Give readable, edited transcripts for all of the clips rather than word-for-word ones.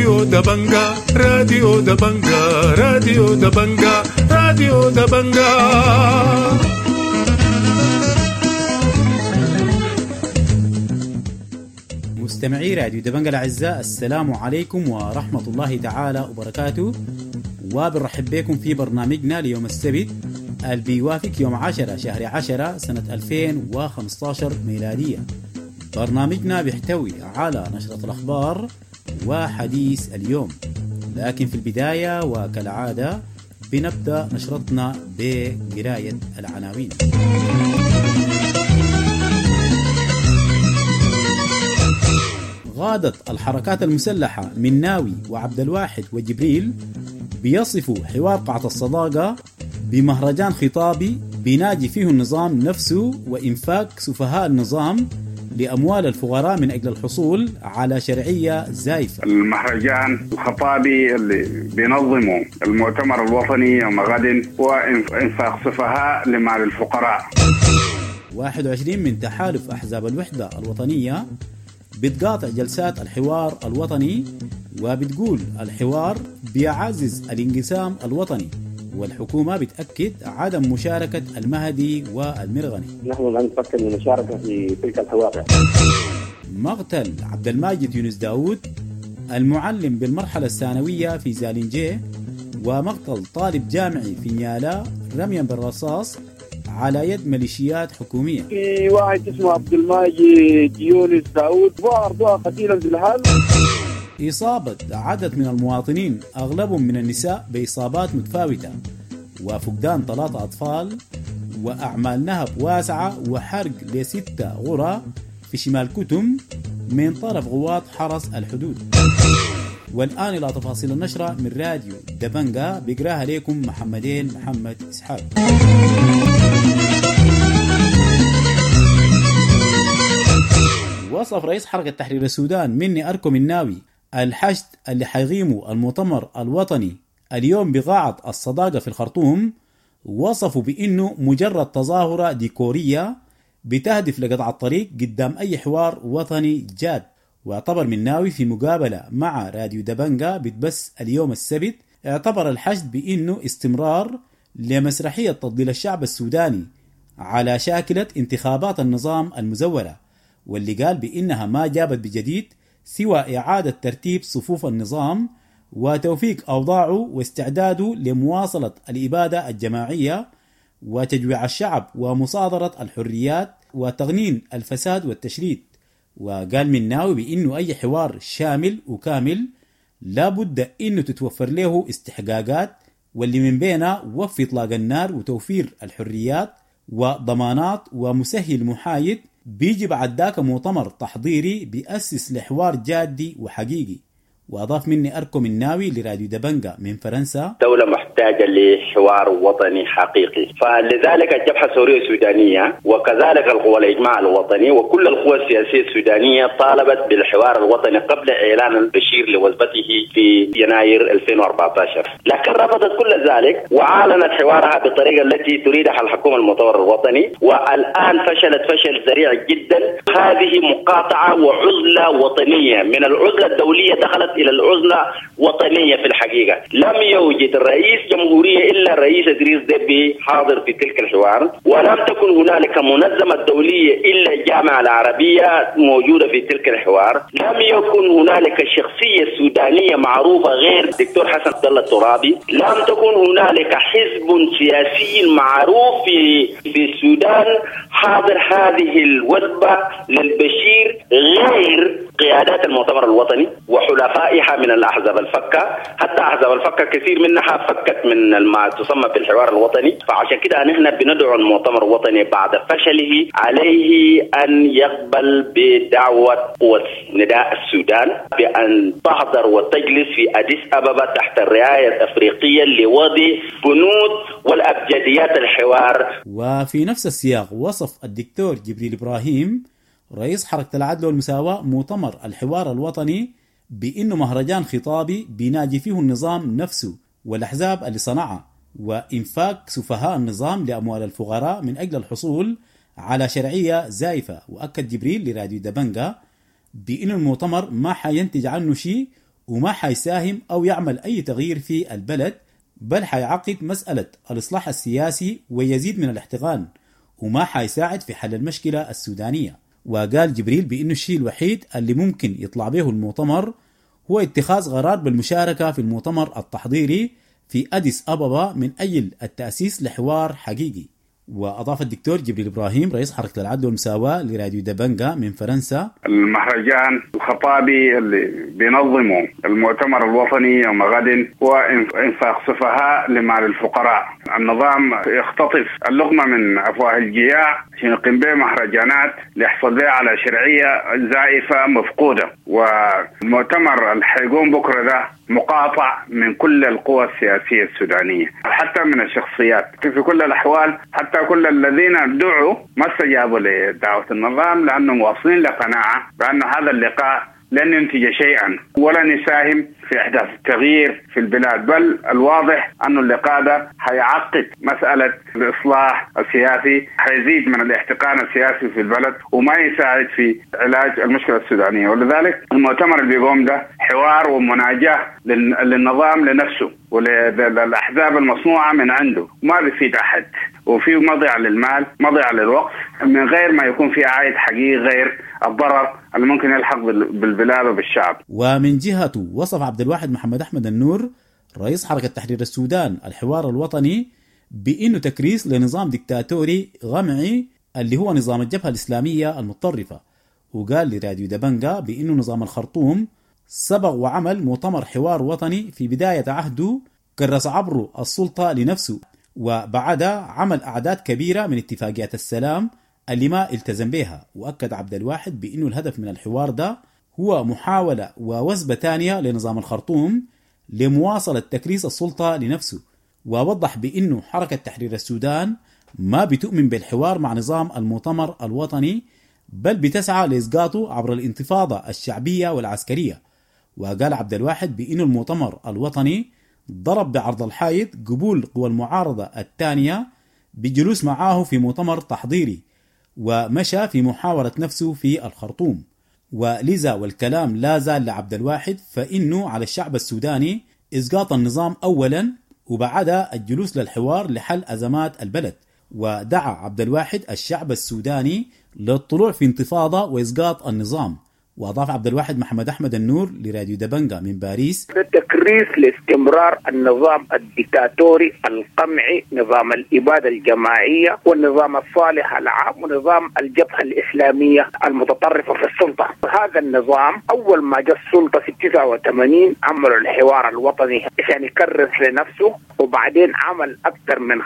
راديو دبنجا راديو دبنجا راديو دبنجا راديو دبنجا. مستمعي راديو دبنجا الأعزاء، السلام عليكم ورحمة الله تعالى وبركاته، وبنرحب بكم في برنامجنا ليوم السبت اللي بيوافق يوم 10 شهر 10 سنة 2015 ميلادية. برنامجنا بيحتوي على نشرة الأخبار وحديث اليوم، لكن في البداية وكالعادة بنبدأ نشرتنا بقراية العناوين. غادت الحركات المسلحة من ناوي وعبد الواحد وجبريل بيصفوا حوار قاعة الصداقة بمهرجان خطابي بيناجي فيه النظام نفسه وإنفاق سفهاء النظام لأموال الفقراء من أجل الحصول على شرعية زائفة. المهرجان الخطابي اللي بينظمه المؤتمر الوطني يوم غد هو إنفاق سفهاء لمال الفقراء. 21 من تحالف أحزاب الوحدة الوطنية بتقاطع جلسات الحوار الوطني وبتقول الحوار بيعزز الانقسام الوطني، والحكومة بتأكد عدم مشاركة المهدي والمرغني. نحن لا نفكر بالمشاركة في تلك الحوار. مقتل عبد الماجد يونس داود المعلم بالمرحلة الثانوية في زالنجيه، ومقتل طالب جامعي في نيالا رميا بالرصاص على يد ميليشيات حكومية. في واحد اسمه عبد الماجد يونس داود وأرضها قتيلا في الحال. إصابة عدد من المواطنين أغلبهم من النساء بإصابات متفاوتة، وفقدان 3 أطفال، وأعمال نهب واسعة وحرق ل6 غرى في شمال كتم من طرف قوات حرس الحدود. والآن إلى تفاصيل النشرة من راديو دبنجا، بيقراها لكم محمد إسحاق. وصف رئيس حركة تحرير السودان مني أركم الناوي الحشد اللي حيقيموا المؤتمر الوطني اليوم بقاعة الصداقة في الخرطوم، وصفوا بأنه مجرد تظاهرة ديكورية بتهدف لقطع الطريق قدام أي حوار وطني جاد. واعتبر مناوي في مقابلة مع راديو دبنجا بتبث اليوم السبت اعتبر الحشد بأنه استمرار لمسرحية تضليل الشعب السوداني على شاكلة انتخابات النظام المزورة، واللي قال بأنها ما جابت بجديد سوى إعادة ترتيب صفوف النظام وتوفيق أوضاعه واستعداده لمواصلة الإبادة الجماعية وتجويع الشعب ومصادرة الحريات وتغنين الفساد والتشريد. وقال مناوي بأنه أي حوار شامل وكامل لابد أنه تتوفر له استحقاقات، واللي من بينها وفي إطلاق النار وتوفير الحريات وضمانات ومسهل محايد بيجي بعد ذاك مؤتمر تحضيري بيأسس لحوار جادي وحقيقي. وأضاف مني أركم الناوي لراديو دبنجا من فرنسا: دولة محتاجة لحوار وطني حقيقي، فلذلك الجبهة الثورية السودانية وكذلك القوى الإجماع الوطني وكل القوى السياسية السودانية طالبت بالحوار الوطني قبل إعلان البشير لوثبته في يناير 2014، لكن رفضت كل ذلك وعلنت حوارها بالطريقة التي تريدها الحكومة المؤتمر الوطني، والآن فشلت فشل ذريع جدا. هذه مقاطعة وعزلة وطنية، من العزلة الدولية دخلت إلى العزلة وطنية. في الحقيقة لم يوجد رئيس جمهورية إلا الرئيس إدريس ديبي حاضر في تلك الحوار، ولم تكن هنالك منظمة دولية إلا الجامعة العربية موجودة في تلك الحوار. لم يكن هنالك شخصية سودانية معروفة غير الدكتور حسن عبد الله الترابي. لم تكن هنالك حزب سياسي معروف في السودان حاضر هذه الوثبة للبشير غير قيادات المؤتمر الوطني وحلفائها من الأحزاب الفكة. حتى أحزاب الفكة كثير منها فكت من ما تسمى بالحوار الوطني، فعشان كده نحن بندعو المؤتمر الوطني بعد فشله عليه أن يقبل بدعوة قوة نداء السودان بأن تحضر وتجلس في أديس أبابا تحت الرعاية الأفريقية لوضع بنود والأبجديات الحوار. وفي نفس السياق وصف الدكتور جبريل إبراهيم رئيس حركة العدل والمساواة مؤتمر الحوار الوطني بأنه مهرجان خطابي بيناجي فيه النظام نفسه والأحزاب اللي صنعها وإنفاق سفهاء النظام لأموال الفقراء من أجل الحصول على شرعية زائفة. وأكد جبريل لراديو دبنجا بأن المؤتمر ما حينتج عنه شيء وما حيساهم أو يعمل أي تغيير في البلد، بل حيعقد مسألة الإصلاح السياسي ويزيد من الاحتقان، وما حيساعد في حل المشكلة السودانية. وقال جبريل بأنه الشيء الوحيد اللي ممكن يطلع به المؤتمر هو اتخاذ قرار بالمشاركة في المؤتمر التحضيري في أديس أبابا من أجل التأسيس لحوار حقيقي. وأضاف الدكتور جبريل إبراهيم رئيس حركة العدل والمساواة لراديو دبنجا من فرنسا: المهرجان الخطابي اللي بينظمه المؤتمر الوطني يوم غد هو إنفاق سفهاء لمال الفقراء. النظام يختطف اللقمة من أفواه الجياع عشان يقيم به مهرجانات ليحصل بها على شرعية زائفة مفقودة. والمؤتمر اللي حيقوم بكرة ده مقاطع من كل القوى السياسية السودانية، حتى من الشخصيات في كل الأحوال. حتى كل الذين دعوا ما استجابوا لدعوة النظام، لأنهم واصلين لقناعة بأن هذا اللقاء لن ينتج شيئا ولن يساهم في إحداث التغيير في البلاد، بل الواضح أن اللقاء ده حيعقد مسألة الإصلاح السياسي، حيزيد من الاحتقان السياسي في البلد وما يساعد في علاج المشكلة السودانية. ولذلك المؤتمر اللي بيقوم ده حوار ومناجاة للنظام لنفسه وللأحزاب المصنوعة من عنده، ما بيفيد أحد، وفي مضيع للمال، مضيع للوقت، من غير ما يكون في عائد حقيقي غير الضرر اللي ممكن يلحق بالبلاد وبالشعب. ومن جهته وصف عبد الواحد محمد أحمد النور رئيس حركة تحرير السودان الحوار الوطني بأنه تكريس لنظام ديكتاتوري غمعي اللي هو نظام الجبهة الإسلامية المتطرفة. وقال لراديو دبنجا بأنه نظام الخرطوم سبق وعمل مؤتمر حوار وطني في بداية عهده كرس عبره السلطة لنفسه، وبعدها عمل أعداد كبيرة من اتفاقيات السلام اللي ما التزم بها. وأكد عبد الواحد بأنه الهدف من الحوار ده هو محاولة ووثبة ثانية لنظام الخرطوم لمواصلة تكريس السلطة لنفسه. ووضح بأنه حركة تحرير السودان ما بتؤمن بالحوار مع نظام المؤتمر الوطني، بل بتسعى لإسقاطه عبر الانتفاضة الشعبية والعسكرية. وقال عبد الواحد بأنه المؤتمر الوطني ضرب بعرض الحائط قبول قوى المعارضة الثانية بجلوس معاه في مؤتمر تحضيري، ومشى في محاورة نفسه في الخرطوم. ولذا والكلام لا زال لعبد الواحد فإنه على الشعب السوداني إسقاط النظام أولا وبعدها الجلوس للحوار لحل أزمات البلد. ودعا عبد الواحد الشعب السوداني للطلوع في انتفاضة وإسقاط النظام. وأضاف عبد الواحد محمد أحمد النور لراديو دبنجا من باريس: تكريس لاستمرار النظام الديكتاتوري القمعي، نظام الإبادة الجماعية والنظام الصالح العام ونظام الجبهة الإسلامية المتطرفة في السلطة. هذا النظام أول ما جاء السلطة في 89 عملوا الحوار الوطني عشان يكرس لنفسه، وبعدين عمل أكثر من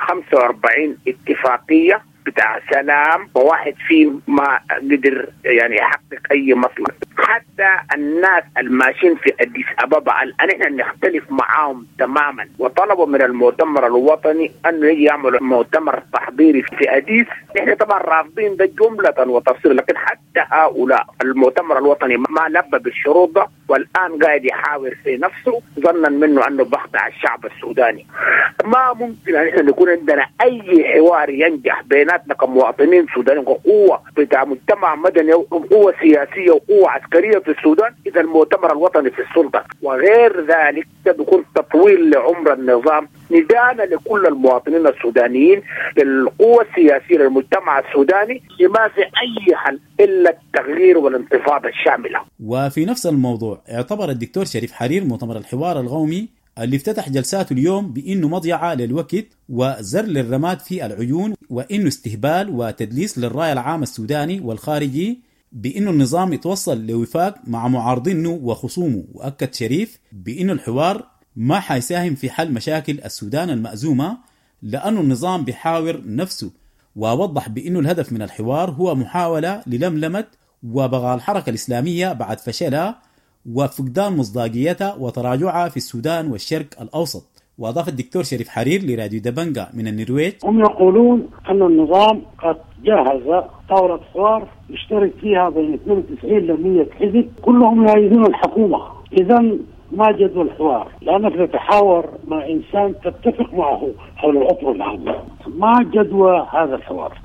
45 اتفاقية بتاع سلام، وواحد فيه ما قدر يعني يحقق أي مصلحة. حتى الناس الماشيين في أديس أبابا الآن احنا نختلف معاهم تماما، وطلبوا من المؤتمر الوطني أنه يجي يعملوا مؤتمر تحضيري في أديس. احنا طبعا رافضين ده جملة وتفصيلا، لكن حتى هؤلاء المؤتمر الوطني ما لبى بالشروط ده، والآن قاعد يحاور في نفسه ظنا منه أنه بخدع الشعب السوداني. ما ممكن أن احنا نكون عندنا أي حوار ينجح بيناتنا كمواطنين سودانيين وقوة بتاع مجتمع مدني وقوة سياسية وقوة عسكرية في السودان إذا المؤتمر الوطني في السلطة، وغير ذلك بيكون تطويل لعمر النظام. ندانا لكل المواطنين السودانيين للقوة السياسية للمجتمع السوداني ما في أي حل إلا التغيير والانتفاضة الشاملة. وفي نفس الموضوع اعتبر الدكتور شريف حرير مؤتمر الحوار القومي اللي افتتح جلساته اليوم بأنه مضيعة للوقت وزر للرماد في العيون، وإنه استهبال وتدليس للرأي العام السوداني والخارجي، بأنه النظام يتوصل لوفاق مع معارضينه وخصومه. وأكد شريف بأنه الحوار ما حيساهم في حل مشاكل السودان المأزومة لأنه النظام بيحاور نفسه. ووضح بأنه الهدف من الحوار هو محاولة للملمة وبغاء الحركة الإسلامية بعد فشلها وفقدان مصداقيتها وتراجعها في السودان والشرق الأوسط. وأضاف الدكتور شريف حرير لراديو دبنجا من النرويج: هم يقولون أن النظام قد جهز طاولة حوار يشترك فيها بين 92 ل 100 حزب كلهم يؤيدون الحكومة. إذن ما جدوى الحوار، لأنك تتحاور مع إنسان تتفق معه حول الأطر العامة. ما جدوى هذا الحوار.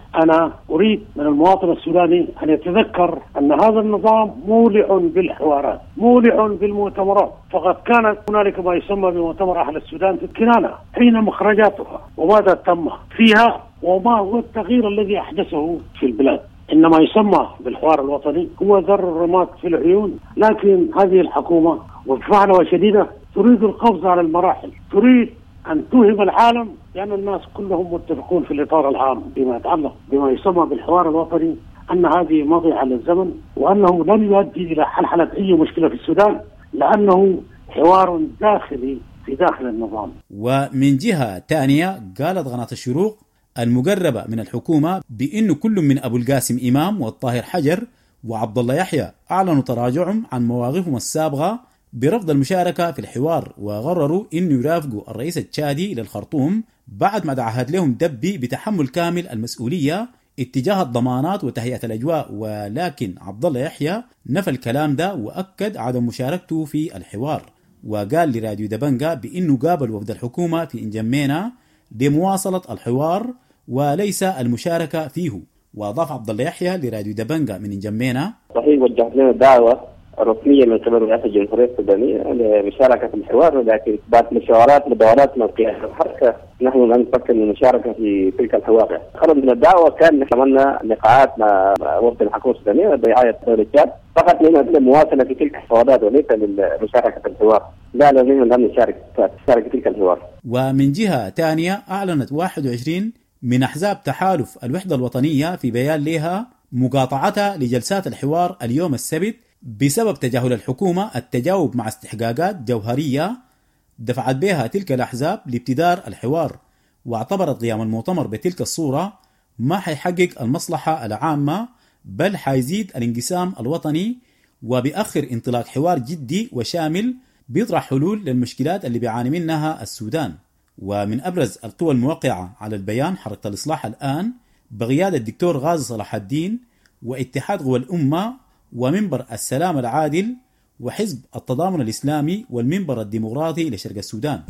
أنا أريد من المواطن السوداني أن يتذكر أن هذا النظام مولع بالحوارات، مولع بالمؤتمرات. فقد كانت هنالك ما يسمى بمؤتمر أهل السودان في الكنانة حين مخرجاتها وماذا تم فيها وما هو التغيير الذي أحدثه في البلاد. إنما يسمى بالحوار الوطني هو ذر الرماد في العيون. لكن هذه الحكومة وبفعلة شديدة تريد القفز على المراحل، تريد أن توهم العالم لأن الناس كلهم متفقون في الإطار العام بما يتعلق بما يسمى بالحوار الوطني أن هذه مضيعة للزمن وأنه لن يؤدي إلى حل أي مشكلة في السودان لأنه حوار داخلي في داخل النظام. ومن جهة ثانية قالت قناة الشروق المقربة من الحكومة بأنه كل من أبو القاسم إمام والطاهر حجر وعبد الله يحيى أعلنوا تراجعهم عن مواقفهم السابقة برفض المشاركة في الحوار، وقرروا أنه يرافقوا الرئيس التشادي للخرطوم بعد ما تعهد لهم دبي بتحمل كامل المسؤولية اتجاه الضمانات وتهيئة الأجواء. ولكن عبد الله يحيى نفى الكلام ده وأكد عدم مشاركته في الحوار، وقال لراديو دبنجا بأنه قابل وفد الحكومة في إنجمينا لمواصلة الحوار وليس المشاركة فيه. وأضاف عبد الله يحيى لراديو دبنجا من إنجمينا: صحيح وجهت لنا دعوة رسمية من قبل رئاسة الجمهورية السودانية لمشاركة في الحوار، ولكن بعد مداولات من قيادة الحركة نحن لا نفكر من المشاركة في تلك الحوار. خرج من الدعوة كان نتمنى لقاءات مع وفد الحكومة السودانية برعاية دولة تشاد فقط للمواصلة في تلك الحوارات وليس للمشاركة في الحوار. لا لازم أن نشارك في تلك الحوار. ومن جهة ثانية أعلنت 21 من أحزاب تحالف الوحدة الوطنية في بيان لها مقاطعتها لجلسات الحوار اليوم السبت بسبب تجاهل الحكومة التجاوب مع استحقاقات جوهرية دفعت بها تلك الأحزاب لابتدار الحوار، واعتبرت قيام المؤتمر بتلك الصورة ما حيحقق المصلحة العامة بل حيزيد الانقسام الوطني وبيأخر انطلاق حوار جدي وشامل بيطرح حلول للمشكلات اللي بيعاني منها السودان. ومن أبرز القوى الموقعة على البيان حركة الإصلاح الآن بقيادة الدكتور غازي صلاح الدين واتحاد قوى الأمة ومنبر السلام العادل وحزب التضامن الإسلامي والمنبر الديمقراطي لشرق السودان.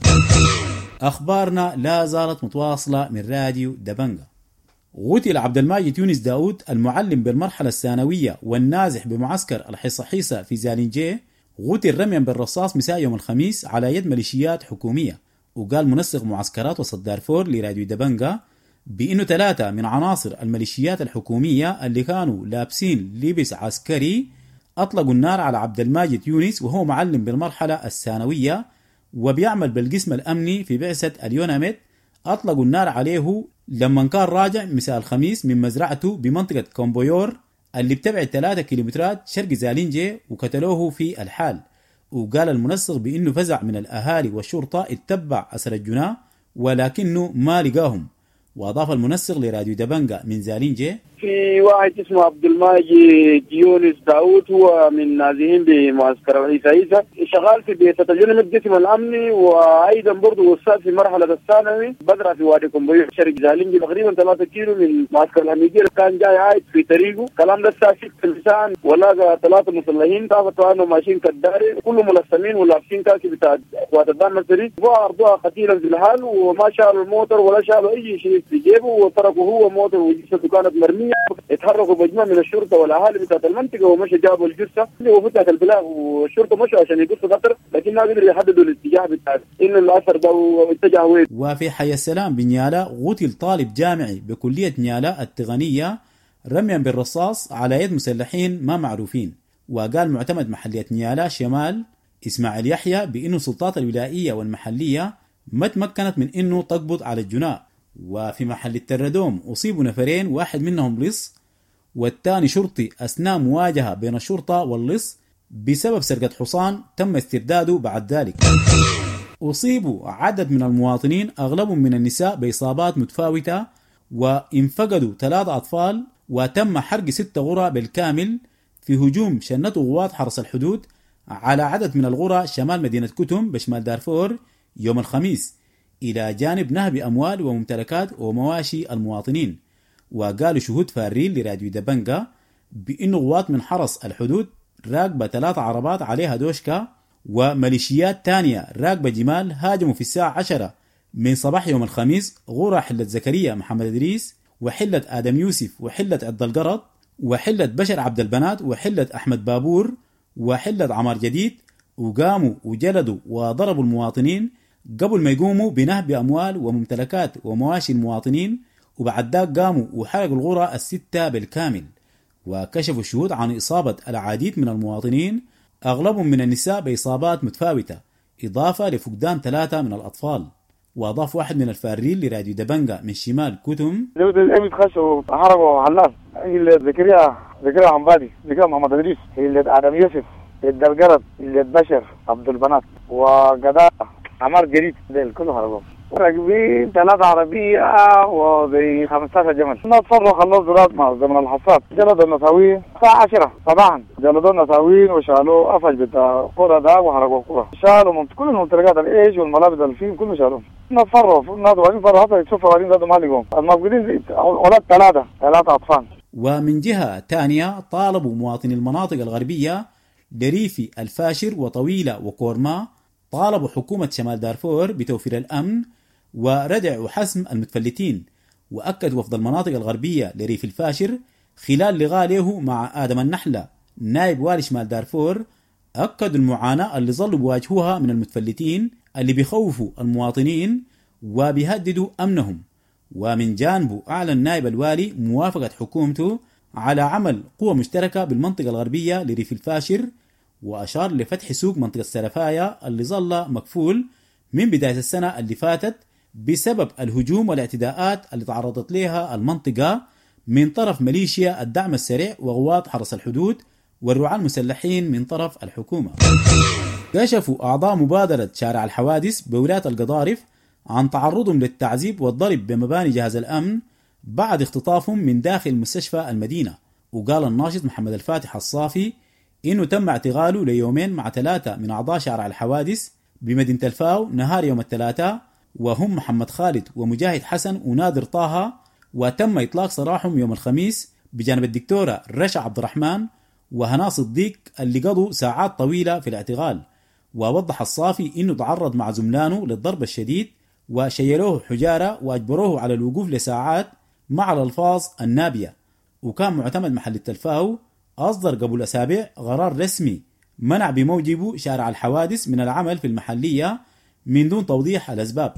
أخبارنا لا زالت متواصلة من راديو دبنجا. قتل عبد الماجد يونس داود المعلم بالمرحلة الثانوية والنازح بمعسكر الحصحيصة في زالنجي، قتل رميا بالرصاص مساء يوم الخميس على يد ميليشيات حكومية. وقال منسق معسكرات وسط دارفور لراديو دبنجا بأنه 3 من عناصر الميليشيات الحكومية اللي كانوا لابسين لبس عسكري أطلقوا النار على عبد الماجد يونس وهو معلم بالمرحلة الثانوية وبيعمل بالقسم الأمني في بعثة اليوناميت. أطلقوا النار عليه لما كان راجع مساء الخميس من مزرعته بمنطقة كومبويور اللي بتبعد 3 كيلومترات شرق زالنجي وقتلوه في الحال. وقال المنسق بأنه فزع من الأهالي والشرطة اتبع أثر الجناه ولكنه ما لقاهم. وأضاف المنسق لراديو دبنجا من زالنجي: في واحد اسمه عبد الماجد يونس داود هو من نازحين بمعسكر الحصحيصة شغال في بيت اليوناميت قسم الأمني وأيضا برضه أستاذ في مرحلة الثانوي بدرس في وادي كومبويور شرق زالنجي تقريبا 3 كيلو من معسكر الأميجير. كان جاي عايد في طريقه كلام ده الساعة 6 مساء ولقى 3 مسلحين ضابطوا عنه ماشيين كداري كلهم ملثمين ولابسين كاكي بتاع قوات الدعم السري وأرضوها قتيلا في الحال وما شالوا الموتر ولا شالوا أي شيء في جيبه وتركوا هو موتر وجثته كانت مرمية. اتحركوا مجموعة من الشرطة والأهالي بتاعت المنطقة ومشى جابوا الجثة وفتحت البلاغ والشرطة مشوا عشان يقصوا قطر لكن ما قدروا يحددوا الاتجاه بتاع إن الأثر ده اتجه وين. وفي حي السلام بنيالا قتل طالب جامعي بكلية نيالا التقنية رميا بالرصاص على يد مسلحين ما معروفين. وقال معتمد محلية نيالا شمال إسماعيل يحيى بأنه السلطات الولائية والمحلية ما تمكنت من أنه تقبض على الجناء. وفي محل التردوم أصيبوا 2 واحد منهم لص والثاني شرطي أثناء مواجهة بين الشرطة واللص بسبب سرقة حصان تم استرداده بعد ذلك. أصيبوا عدد من المواطنين أغلبهم من النساء بإصابات متفاوتة وانفقدوا 3 أطفال وتم حرق 6 غرى بالكامل في هجوم شنته قوات حرس الحدود على عدد من الغرى شمال مدينة كتم بشمال دارفور يوم الخميس إلى جانب نهب أموال وممتلكات ومواشي المواطنين. وقالوا شهود فارين لراديو دبنجا بأنه قوات من حرس الحدود راكبة 3 عربات عليها دوشكا وميليشيات تانية راكبة جمال هاجموا في الساعة 10 من صباح يوم الخميس غورة حلة زكريا محمد إدريس وحلة آدم يوسف وحلة عبد القرط وحلة بشر عبد البنات وحلة أحمد بابور وحلة عمار جديد، وقاموا وجلدوا وضربوا المواطنين قبل ما يقوموا بنهب أموال وممتلكات ومواشي المواطنين، وبعد ذاك قاموا وحرقوا القرى الستة بالكامل. وكشفوا الشهود عن إصابة العديد من المواطنين أغلبهم من النساء بإصابات متفاوتة، إضافة لفقدان 3 من الأطفال. وأضاف واحد من الفارين لراديو دبنجا من شمال كتم: خشوا حرقوا حلاف اللي ذكريا عمبادي، ذكريا محمد إدريس، اللي آدم يوسف، اللي القرد، اللي بشر عبد البنات، وقضاء عمار جديد، ديل كله حرقوا. راكبين 3 عربية وزي 15 جمل. نتصرف خلصوا زراد مع زمن الحصاد. جلدوا النساوين الساعة 10 صباحا، جلدوا النساوين وشالوا قفش بتاع قرى ده وحرقوا القرى. شالوا كل الممتلكات الإيش والملابس الفيل كله شالوه. نتصرف الناس واقفين برا حتى يشوفوا وارين ذاتهم هاليقوم. الموجودين أولاد 3 أطفال. ومن جهة تانية طالبوا مواطني المناطق الغربية دريفي الفاشر وطويلة وكورما، طالبوا حكومة شمال دارفور بتوفير الأمن وردع وحسم المتفلتين. وأكد وفد المناطق الغربية لريف الفاشر خلال لقاء له مع آدم النحلة نائب والي شمال دارفور، أكدوا المعاناة اللي ظلوا بواجهوها من المتفلتين اللي بيخوفوا المواطنين وبيهددوا أمنهم. ومن جانبه أعلن نائب الوالي موافقة حكومته على عمل قوة مشتركة بالمنطقة الغربية لريف الفاشر، وأشار لفتح سوق منطقة السلفايا اللي ظل مكفول من بداية السنة اللي فاتت بسبب الهجوم والاعتداءات اللي تعرضت لها المنطقة من طرف ميليشيا الدعم السريع وقوات حرس الحدود والرعاة المسلحين من طرف الحكومة. كشفوا أعضاء مبادرة شارع الحوادث بولاية القضارف عن تعرضهم للتعذيب والضرب بمباني جهاز الأمن بعد اختطافهم من داخل مستشفى المدينة. وقال الناشط محمد الفاتح الصافي إنه تم اعتقاله ليومين مع 3 من أعضاء شارع الحوادث بمدينة الفاو نهار يوم الثلاثاء، وهم محمد خالد ومجاهد حسن ونادر طه، وتم إطلاق سراحهم يوم الخميس بجانب الدكتورة رشا عبد الرحمن وهنا صديق اللي قضوا ساعات طويلة في الاعتقال. ووضح الصافي إنه تعرض مع زملانه للضرب الشديد وشيلوه حجارة وأجبروه على الوقوف لساعات مع الألفاظ النابية. وكان معتمد محل التلفاو أصدر قبل أسابيع قرار رسمي منع بموجبه شارع الحوادث من العمل في المحلية من دون توضيح الأسباب.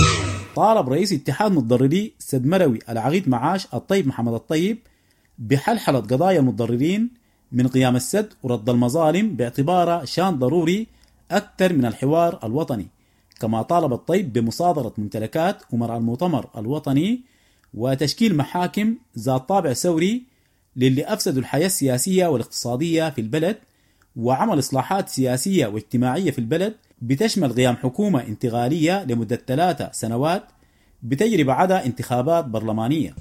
طالب رئيس اتحاد متضرري سد مروي العقيد معاش الطيب محمد الطيب بحلحلة قضايا المتضررين من قيام السد ورد المظالم باعتباره شان ضروري أكثر من الحوار الوطني. كما طالب الطيب بمصادرة ممتلكات ومرعى المؤتمر الوطني وتشكيل محاكم ذات طابع ثوري للي أفسدوا الحياة السياسية والاقتصادية في البلد، وعمل إصلاحات سياسية واجتماعية في البلد بتشمل قيام حكومة انتقالية لمدة 3 سنوات بتجري بعدها انتخابات برلمانية.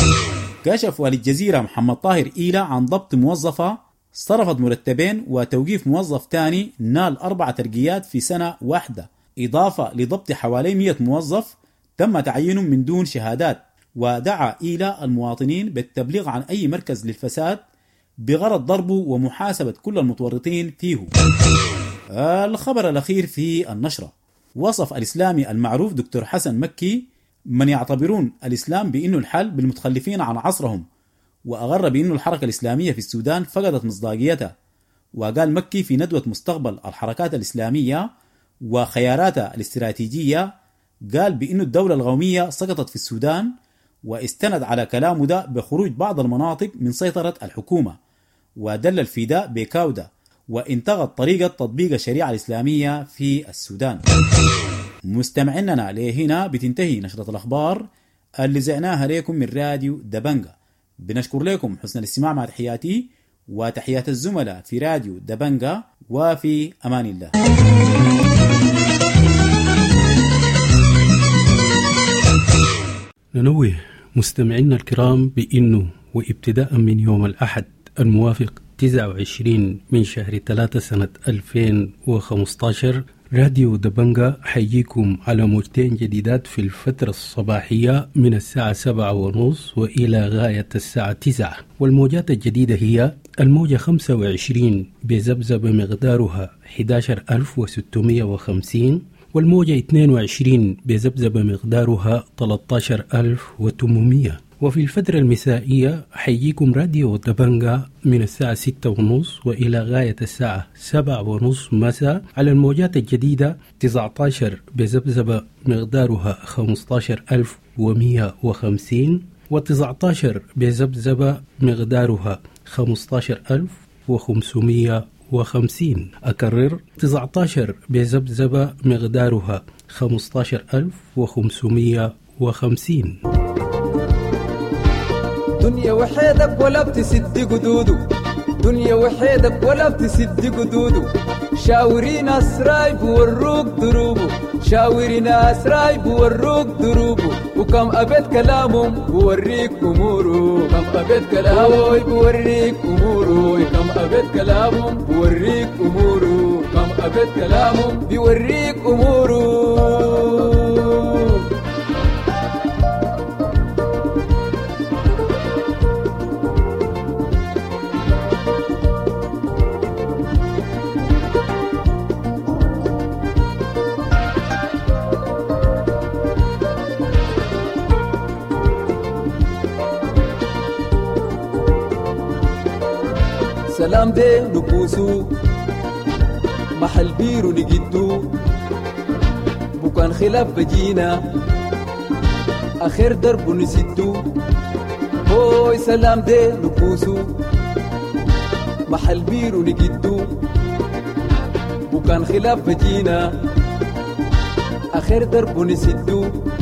كشف والي الجزيرة محمد طاهر إيلا عن ضبط موظفة صرفت مرتبين وتوقيف موظف تاني نال 4 ترقيات في سنة واحدة، إضافة لضبط حوالي 100 موظف تم تعيينهم من دون شهادات. ودعا إيلا المواطنين بالتبليغ عن أي مركز للفساد بغرض ضربه ومحاسبة كل المتورطين فيه. الخبر الأخير في النشرة: وصف الإسلامي المعروف دكتور حسن مكي من يعتبرون الإسلام بأنه الحل بالمتخلفين عن عصرهم، وأغر بأنه الحركة الإسلامية في السودان فقدت مصداقيتها. وقال مكي في ندوة مستقبل الحركات الإسلامية وخياراتها الاستراتيجية، قال بأنه الدولة القومية سقطت في السودان، واستند على كلامه ده بخروج بعض المناطق من سيطرة الحكومة، ودلل في ده بكاودة، وانتقد طريقة تطبيق الشريعة الإسلامية في السودان. مستمعيننا لهنا بتنتهي نشرة الأخبار اللي زعناها لكم من راديو دبنجا. بنشكر لكم حسن الاستماع مع تحياتي وتحيات الزملاء في راديو دبنجا، وفي أمان الله. ننوه مستمعينا الكرام بأنه وابتداء من يوم الأحد الموافق 29 من شهر 3 سنة 2015 راديو دبنجا حييكم على موجتين جديدات في الفترة الصباحية من الساعة 7:30 وإلى غاية الساعة 9. والموجات الجديدة هي الموجة 25 بذبذبة مقدارها 11650، والموجة 22 بذبذبة مقدارها 13800. وفي الفترة المسائية حيجيكم راديو دبنجا من الساعة 6:30 وإلى غاية الساعة 7:30 مساء على الموجات الجديدة 19 بذبذبة مقدارها 15150 و19 بذبذبة مقدارها 15550. أكرر 19 بذبذبة مقدارها 15550. دنيا وحيدك ولا بتسد قدودو، دنيا وحيدك ولا بتسد قدودو. شاوري ناس راي بوروك دروبو، شاوري ناس راي بوروك دروبو. وكم أبد كلامهم بوريك أمورو، كم أبد كلامهم بوريك أمورو، كم أبد كلامهم بوريك أمورو، كم أبد كلامهم بوريك أمورو. سلام دي نبوسو محل بيرو نجدو بكان خلاف بجينا آخر درب نسدو. هوي سلام دي نبوسو محل بيرو نجدو بكان خلاف بجينا آخر درب نسدو.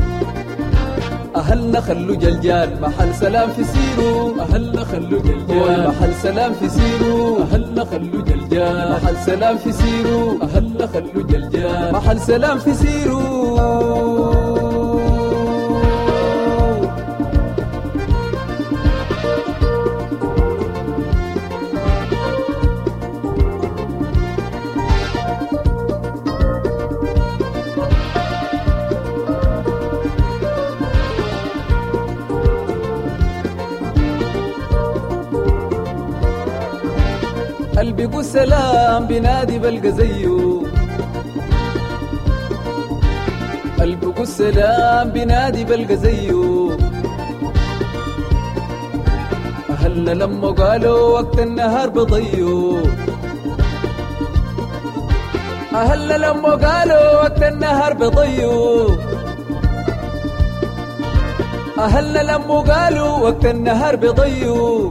أهلنا خلو جلجال محل سلام في سيرو، أهلنا خلو جلجال محل سلام في سيرو، أهلنا خلو جلجال محل سلام في سيرو، أهلنا خلو جلجال محل سلام في سيرو. قلبي قول سلام بنادي بلقى زيه، قلبي قول سلام بنادي بلقى زيه. أهلنا لما قالوا وقت النهار بضيو، أهلنا لما قالوا وقت النهار بضيو، أهلنا لما قالوا وقت النهار بضيو.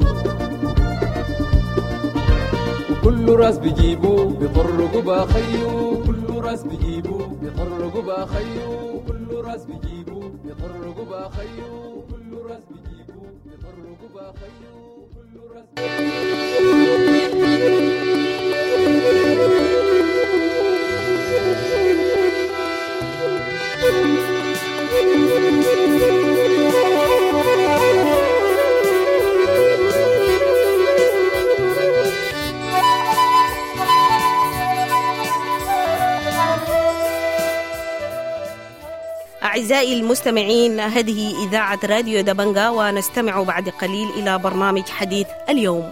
كل راس بيجيبوا بيطرقوا باخيو، كل راس بيجيبوا بيطرقوا باخيو، كل راس بيجيبوا بيطرقوا باخيو، كل راس بيجيبوا بيطرقوا باخيو، كل راس أعزائي المستمعين، هذه إذاعة راديو دبنجا، ونستمع بعد قليل إلى برنامج حديث اليوم.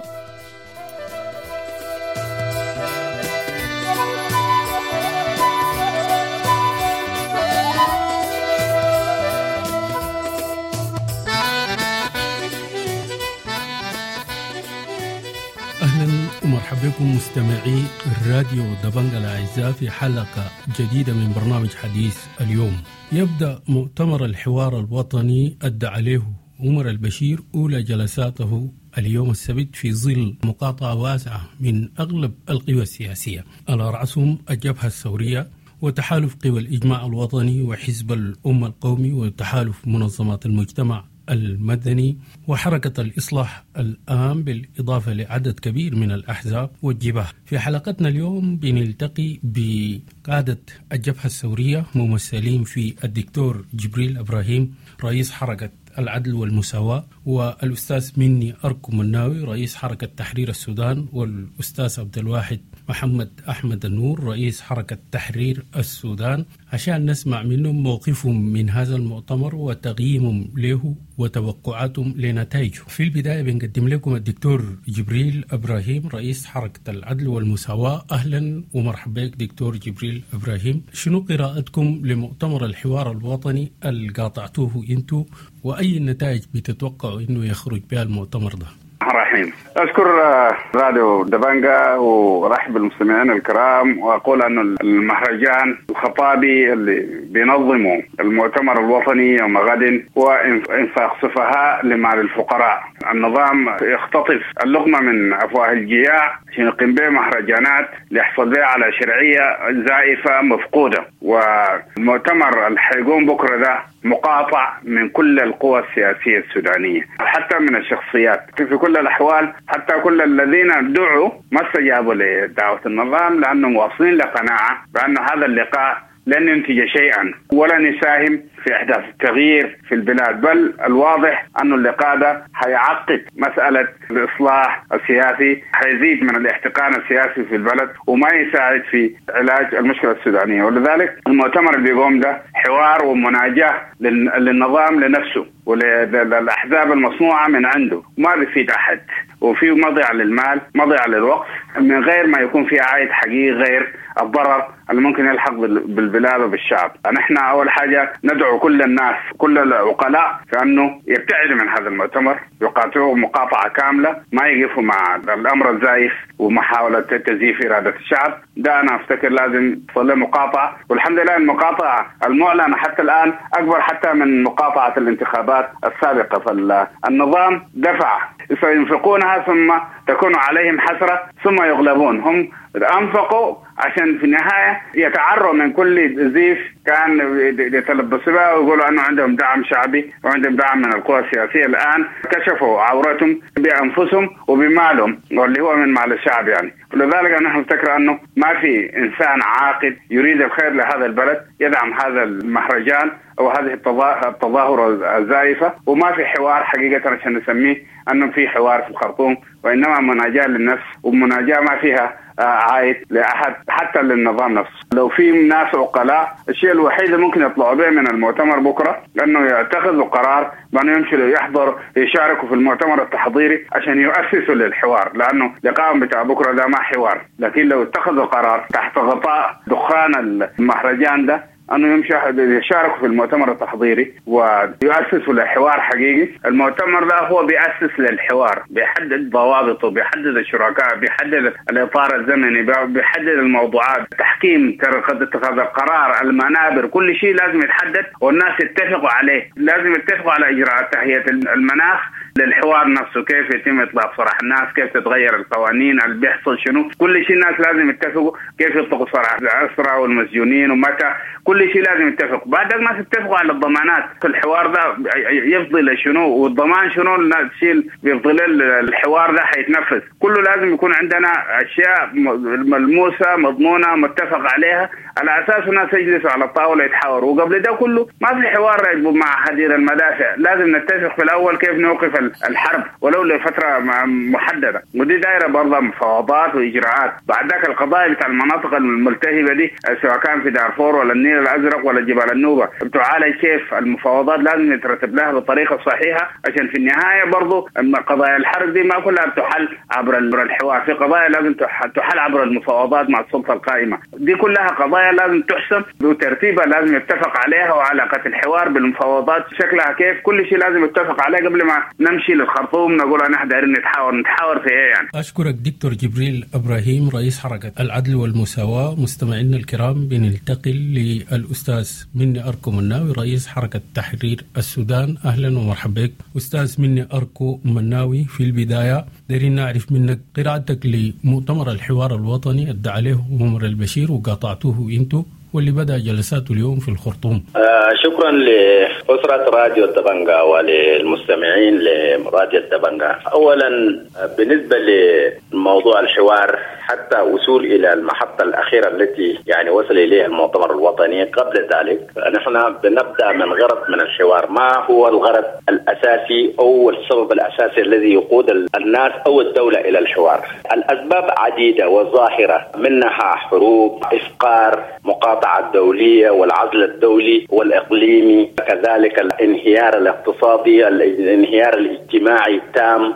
أهلا ومرحبا بكم مستمعي الراديو دبنجا الأعزاء في حلقة جديدة من برنامج حديث اليوم. يبدأ مؤتمر الحوار الوطني أدى عليه عمر البشير أولى جلساته اليوم السبت في ظل مقاطعة واسعة من أغلب القوى السياسية، على رأسهم الجبهة الثورية وتحالف قوى الإجماع الوطني وحزب الأمة القومي وتحالف منظمات المجتمع المدني وحركة الإصلاح الآن، بالإضافة لعدد كبير من الأحزاب والجبهة. في حلقتنا اليوم بنلتقي بقادة الجبهة الثورية ممثلين في الدكتور جبريل إبراهيم رئيس حركة العدل والمساواة، والأستاذ مني أركو مناوي رئيس حركة تحرير السودان، والأستاذ عبد الواحد محمد أحمد النور رئيس حركة تحرير السودان، عشان نسمع منهم موقفهم من هذا المؤتمر وتقييمهم له وتوقعاتهم لنتائجه. في البداية بنقدم لكم الدكتور جبريل إبراهيم رئيس حركة العدل والمساواة. أهلا ومرحبا بك دكتور جبريل إبراهيم. شنو قراءتكم لمؤتمر الحوار الوطني اللي قاطعتوه انتو، وأي نتائج بتتوقعوا انه يخرج بها المؤتمر ده؟ رحيم. أشكر راديو دبنجا ورحب بالمستمعين الكرام، وأقول أن المهرجان الخطابي اللي بينظمه المؤتمر الوطني يوم غد هو إنفاق سفهاء لمال الفقراء. النظام يختطف اللقمة من أفواه الجياع عشان يقيم بها مهرجانات ليحصل بها على شرعية زائفة مفقودة. والمؤتمر اللي حيقوم بكرة ده مقاطع من كل القوى السياسية السودانية، حتى من الشخصيات في كل الأحوال. حتى كل الذين دعوا ما استجابوا لدعوة النظام، لأنهم واصلين لقناعة بأن هذا اللقاء لن ينتج شيئا ولن يساهم في إحداث التغيير في البلاد، بل الواضح أن اللقاء ده حيعقد مسألة الإصلاح السياسي، حيزيد من الاحتقان السياسي في البلد وما يساعد في علاج المشكلة السودانية. ولذلك المؤتمر اللي بيقوم ده حوار ومناجاة للنظام لنفسه وللأحزاب المصنوعة من عنده، ما بيفيد أحد، وفيه مضيع للمال، مضيع للوقت، من غير ما يكون فيه عائد حقيقي غير الضرر اللي ممكن يلحق بالبلاد وبالشعب. نحن أول حاجة ندعو كل الناس، كل العقلاء، في أنه يبتعدوا من هذا المؤتمر، يقاطعوا مقاطعة كاملة، ما يقفوا مع الأمر الزائف ومحاولة تزييف إرادة الشعب. ده أنا أفتكر لازم تصل مقاطعة، والحمد لله المقاطعة المعلنة حتى الآن أكبر حتى من مقاطعة الانتخابات السابقة. فالنظام دفع سينفقونها ثم تكون عليهم حسرة ثم يغلبون. هم أنفقوا عشان في النهاية يتعروا من كل زيف كان يتلبسوا بها ويقولوا أنه عندهم دعم شعبي وعندهم دعم من القوى السياسية. الآن كشفوا عورتهم بأنفسهم وبمالهم، واللي هو من مال الشعب يعني. ولذلك نحن نفتكر أنه ما في إنسان عاقل يريد الخير لهذا البلد يدعم هذا المهرجان أو هذه التظاهرة الزائفة، وما في حوار حقيقة عشان نسميه أنه في حوار في الخرطوم، وإنما مناجاة للنفس، ومناجاة ما فيها عائد لأحد حتى للنظام نفسه. لو في ناس عقلاء، الشيء الوحيد اللي ممكن يطلعوا به من المؤتمر بكرة لأنه يتخذوا قرار بأنه يمشوا يحضر يشاركوا في المؤتمر التحضيري عشان يؤسسوا للحوار، لأنه لقاءهم بتاع بكرة ده ما حوار. لكن لو اتخذوا قرار تحت غطاء دخان المهرجان ده أنه يشاركوا في المؤتمر التحضيري ويؤسسوا لحوار حقيقي، المؤتمر ده هو بيأسس للحوار، بيحدد ضوابطه، بيحدد الشركاء، بيحدد الإطار الزمني، بيحدد الموضوعات، تحكيم، اتخاذ القرار، المنابر، كل شيء لازم يتحدد والناس يتفقوا عليه. لازم يتفقوا على إجراءات تهيئة المناخ للحوار نفسه، كيف يتم إطلاق سراح الناس، كيف تتغير القوانين، اللي بيحصل شنو، كل شيء الناس لازم يتفقوا، كيف يطلقوا سراح الأسرى والمسجونين ومتى، كل شيء لازم يتفق. بعد ما تتفقوا على الضمانات في الحوار ده يفضل شنو والضمان شنو، الشيء بيفضل الحوار ده حيتنفذ. كله لازم يكون عندنا أشياء ملموسة مضمونة متفق عليها، على أساس الناس يجلسوا على الطاولة يتحاوروا. وقبل ده كله ما في حوار مع حدير المدافع، لازم نتفق في الأول كيف نوقف الحرب ولو لفترة محددة، ودي دائرة برضه مفاوضات وإجراءات. بعد ذاك القضايا بتاع المناطق الملتهبة دي سواء كان في دارفور ولا النيل الأزرق ولا جبال النوبة بتعالج كيف. المفاوضات لازم يترتب لها بالطريقة الصحيحة عشان في النهاية برضو قضايا الحرب دي ما كلها بتحل عبر الحوار، في قضايا لازم تحل عبر المفاوضات مع السلطة القائمة. دي كلها قضايا لازم تحسم وترتيبها لازم يتفق عليها، وعلاقة الحوار بالمفاوضات شكلها كيف، كل شيء لازم يتفق عليه قبل ما نمشي للخرطوم نقول أنا دايرين نتحاور في إيه يعني. أشكرك دكتور جبريل إبراهيم رئيس حركة العدل والمساواة. مستمعينا الكرام بننتقل للأستاذ مني أركو مناوي رئيس حركة تحرير السودان. أهلا ومرحبا بك أستاذ مني أركو مناوي. في البداية دايرين نعرف منك قراءتك لمؤتمر الحوار الوطني ادعى عليه عمر البشير وقاطعتوه انتو، واللي بدأ جلساته اليوم في الخرطوم. شكرا لأسرة راديو دبنجا وللمستمعين لراديو دبنجا. أولا بالنسبة لموضوع الحوار حتى وصول إلى المحطة الأخيرة التي يعني وصل إليها المؤتمر الوطني، قبل ذلك نحن بنبدأ من غرض من الحوار. ما هو الغرض الأساسي أو السبب الأساسي الذي يقود الناس أو الدولة إلى الحوار؟ الأسباب عديدة وظاهرة، منها حروب، إفقار، مقاطعة دولية والعزل الدولي والإقليمي، كذلك الانهيار الاقتصادي، الانهيار الاجتماعي التام،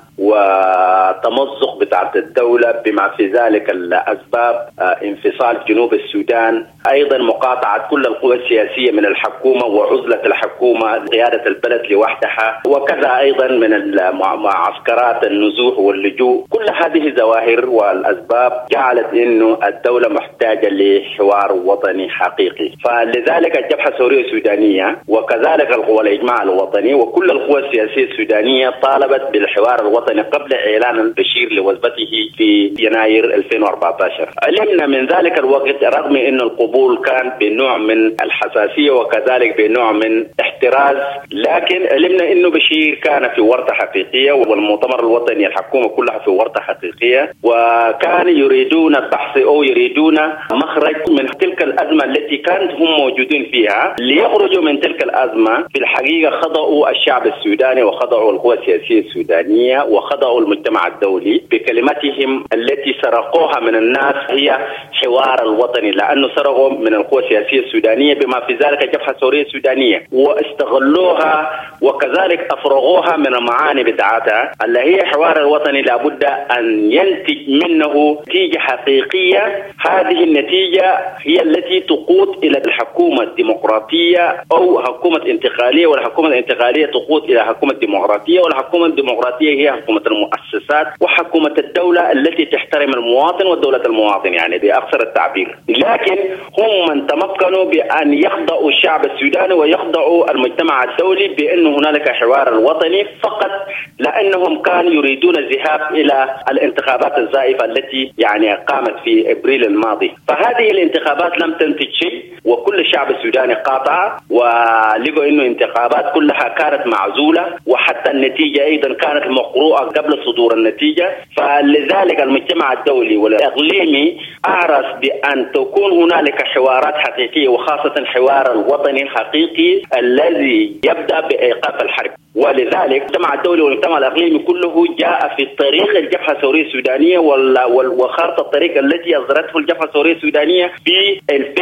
وتمزق بتاعة الدولة بما في ذلك الأسباب، انفصال جنوب السودان، أيضا مقاطعة كل القوى السياسية من الحكومة وعزلة الحكومة قيادة البلد لوحدها، وكذا أيضا من معسكرات النزوح واللجوء. كل هذه الظواهر والأسباب جعلت إنه الدولة محتاجة لحوار وطني حقيقي. فلذلك الجبهة الثورية السودانية وكذلك القوى الإجماع الوطني وكل القوى السياسية السودانية طالبت بالحوار الوطني قبل إعلان البشير لوثبته في يناير 2014. علمنا من ذلك الوقت رغم أن القبول كان بنوع من الحساسية وكذلك بنوع من احتراز، لكن علمنا أنه بشير كان في ورطة حقيقية والمؤتمر الوطني الحكومة كلها في ورطة حقيقية، وكان يريدون البحث أو يريدون مخرج من تلك الأزمة التي كانت هم موجودين فيها. ليخرجوا من تلك الأزمة في الحقيقة خضعوا الشعب السوداني وخضعوا القوى السياسية السودانية وخضعوا المجتمع الدولي بكلمتهم التي سرقوها من الناس هي حوار الوطني، لأنه سرقوا من القوى السياسية السودانية بما في ذلك الجبهة الثورية السودانية واستغلوها وكذلك أفرغوها من المعاني بتاعتها اللي هي حوار الوطني. لابد أن ينتج منه نتيجة حقيقية، هذه النتيجة هي التي تقود إلى الحكومة الديمقراطية أو حكومة انتقالية، والحكومة الانتقالية تقود إلى حكومة ديمقراطية، والحكومة الديمقراطية هي حكومة المؤسسات وحكومة الدولة التي تحترم المواطن ودولة المواطن يعني بأقصر التعبير. لكن هم من تمكنوا بأن يخضعوا الشعب السوداني ويخضعوا المجتمع الدولي بأن هنالك حوار الوطني فقط، لأنهم كانوا يريدون الذهاب إلى الانتخابات الزائفة التي يعني قامت في أبريل الماضي. فهذه الانتخابات لم تنتج شيء وكل الشعب السوداني قاطع، ولقوا إنه انتخابات كلها كانت معزولة وحتى النتيجة أيضا كانت مقروءة قبل صدور النتيجة. فلذلك المجتمع الدولي والإقليمي أعرف بأن تكون هنالك حوارات حقيقية وخاصة حوار الوطني الحقيقي الذي يبدأ بإيقاف الحرب. ولذلك المجتمع الدولي والمجتمع الإقليمي كله جاء في طريق الجبهة الثورية السودانية وخارطة الطريق التي أصدرته الجبهة الثورية السودانية في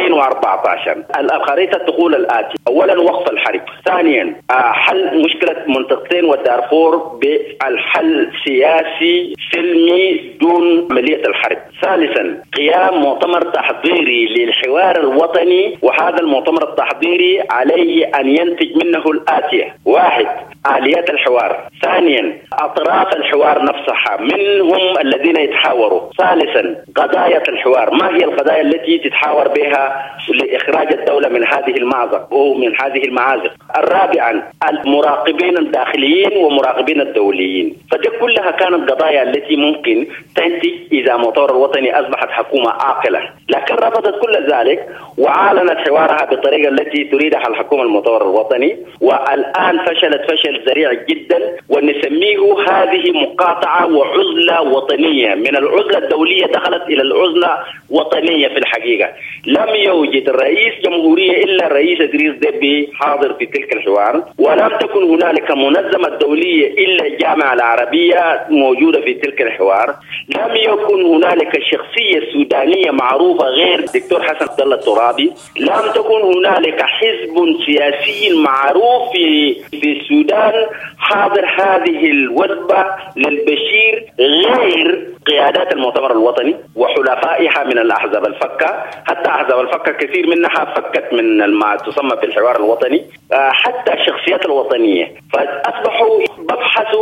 2014. الخريطة تقول الآتي: أولا وقف الحرب، ثانيا حل مشكلة منطقتين والدارفور بالحل سياسي سلمي دون عملية الحرب، ثالثا قيام مؤتمر تحضيري للحوار الوطني، وهذا المؤتمر التحضيري عليه أن ينتج منه الآتية: واحد آليات الحوار، ثانيا أطراف الحوار نفسها منهم الذين يتحاوروا، ثالثا قضايا الحوار، ما هي القضايا التي تتحاور بها لإخراج الدولة من هذه المأزق أو من هذه المعازق، رابعا المراقبين الداخليين ومراقبين الدوليين. فدي كلها كانت قضايا التي ممكن تنتج إذا المؤتمر الوطني أصبحت حكومة عاقلة، لكن رفضت كل ذلك وعلنت حوارها بالطريقة التي تريدها الحكومة المؤتمر الوطني، والآن فشلت فشل ذريع جدا، ونسميه هذه مقاطعة وعزلة وطنية. من العزلة الدولية دخلت إلى العزلة وطنية. في الحقيقة لم يوجد رئيس جمهورية إلا الرئيس إدريس ديبي حاضر في تلك الحوار، ولم تكن هنالك منظمة دولية إلا الجامعة العربية موجودة في تلك الحوار، لم يكن هنالك شخصية سودانية معروفة غير دكتور حسن عبد الله الترابي، لم تكن هنالك حزب سياسي معروف في السودان حاضر هذه الوثبة للبشير غير قيادات المؤتمر الوطني وحلفائها من الأحزاب الفكة. حتى أحزاب الفكة كثير منها فكت من ما تسمى بالحوار الوطني، حتى الشخصيات الوطنية، فأصبحوا ببحثوا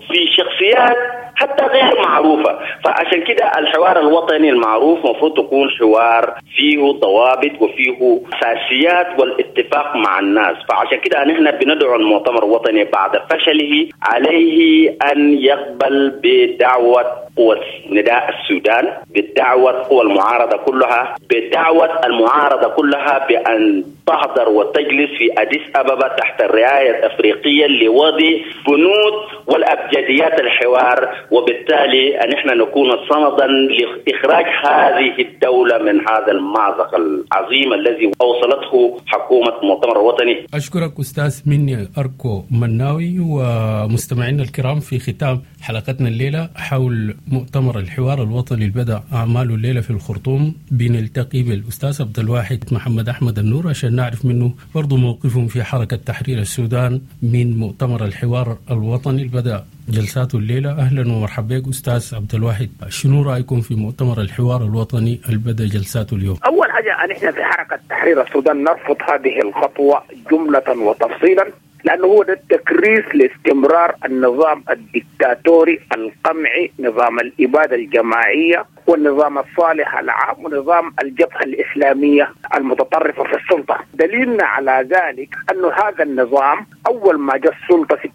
في شخصيات حتى غير معروفة. فعشان كده الحوار الوطني المعروف مفروض تكون حوار فيه ضوابط وفيه أساسيات والاتفاق مع الناس. فعشان كده نحن بندعو المؤتمر الوطني بعد فشله عليه أن يقبل بدعوة قوى نداء السودان، بدعوة قوى المعارضة كلها، بدعوة المعارضة كلها بأن تحضر وتجلس في أديس أبابا تحت الرعاية الأفريقية لوضع بنود والأبجديات الحوار، وبالتالي أن احنا نكون صندا لإخراج هذه الدولة من هذا المأزق العظيم الذي أوصلته حكومة المؤتمر الوطني. أشكرك أستاذ مني أركو مناوي. ومستمعينا الكرام، في ختام حلقتنا الليلة حول مؤتمر الحوار الوطني اللي بدأ أعماله الليلة في الخرطوم، بنلتقي بالأستاذ عبد الواحد محمد أحمد النور عشان نعرف منه برضو موقفهم في حركة تحرير السودان من مؤتمر الحوار الوطني اللي بدأ جلساته الليلة. أهلا ومرحبا بك أستاذ عبد الواحد، شنو رأيكم في مؤتمر الحوار الوطني اللي بدأ جلساته اليوم؟ أول حاجة نحن في حركة تحرير السودان نرفض هذه الخطوة جملة وتفصيلا، لأنه هو ده التكريس لاستمرار النظام الدكتاتوري القمعي، نظام الإبادة الجماعية والنظام الصالح العام ونظام الجبهة الإسلامية المتطرفة في السلطة. دليلنا على ذلك أن هذا النظام أول ما جاء السلطة في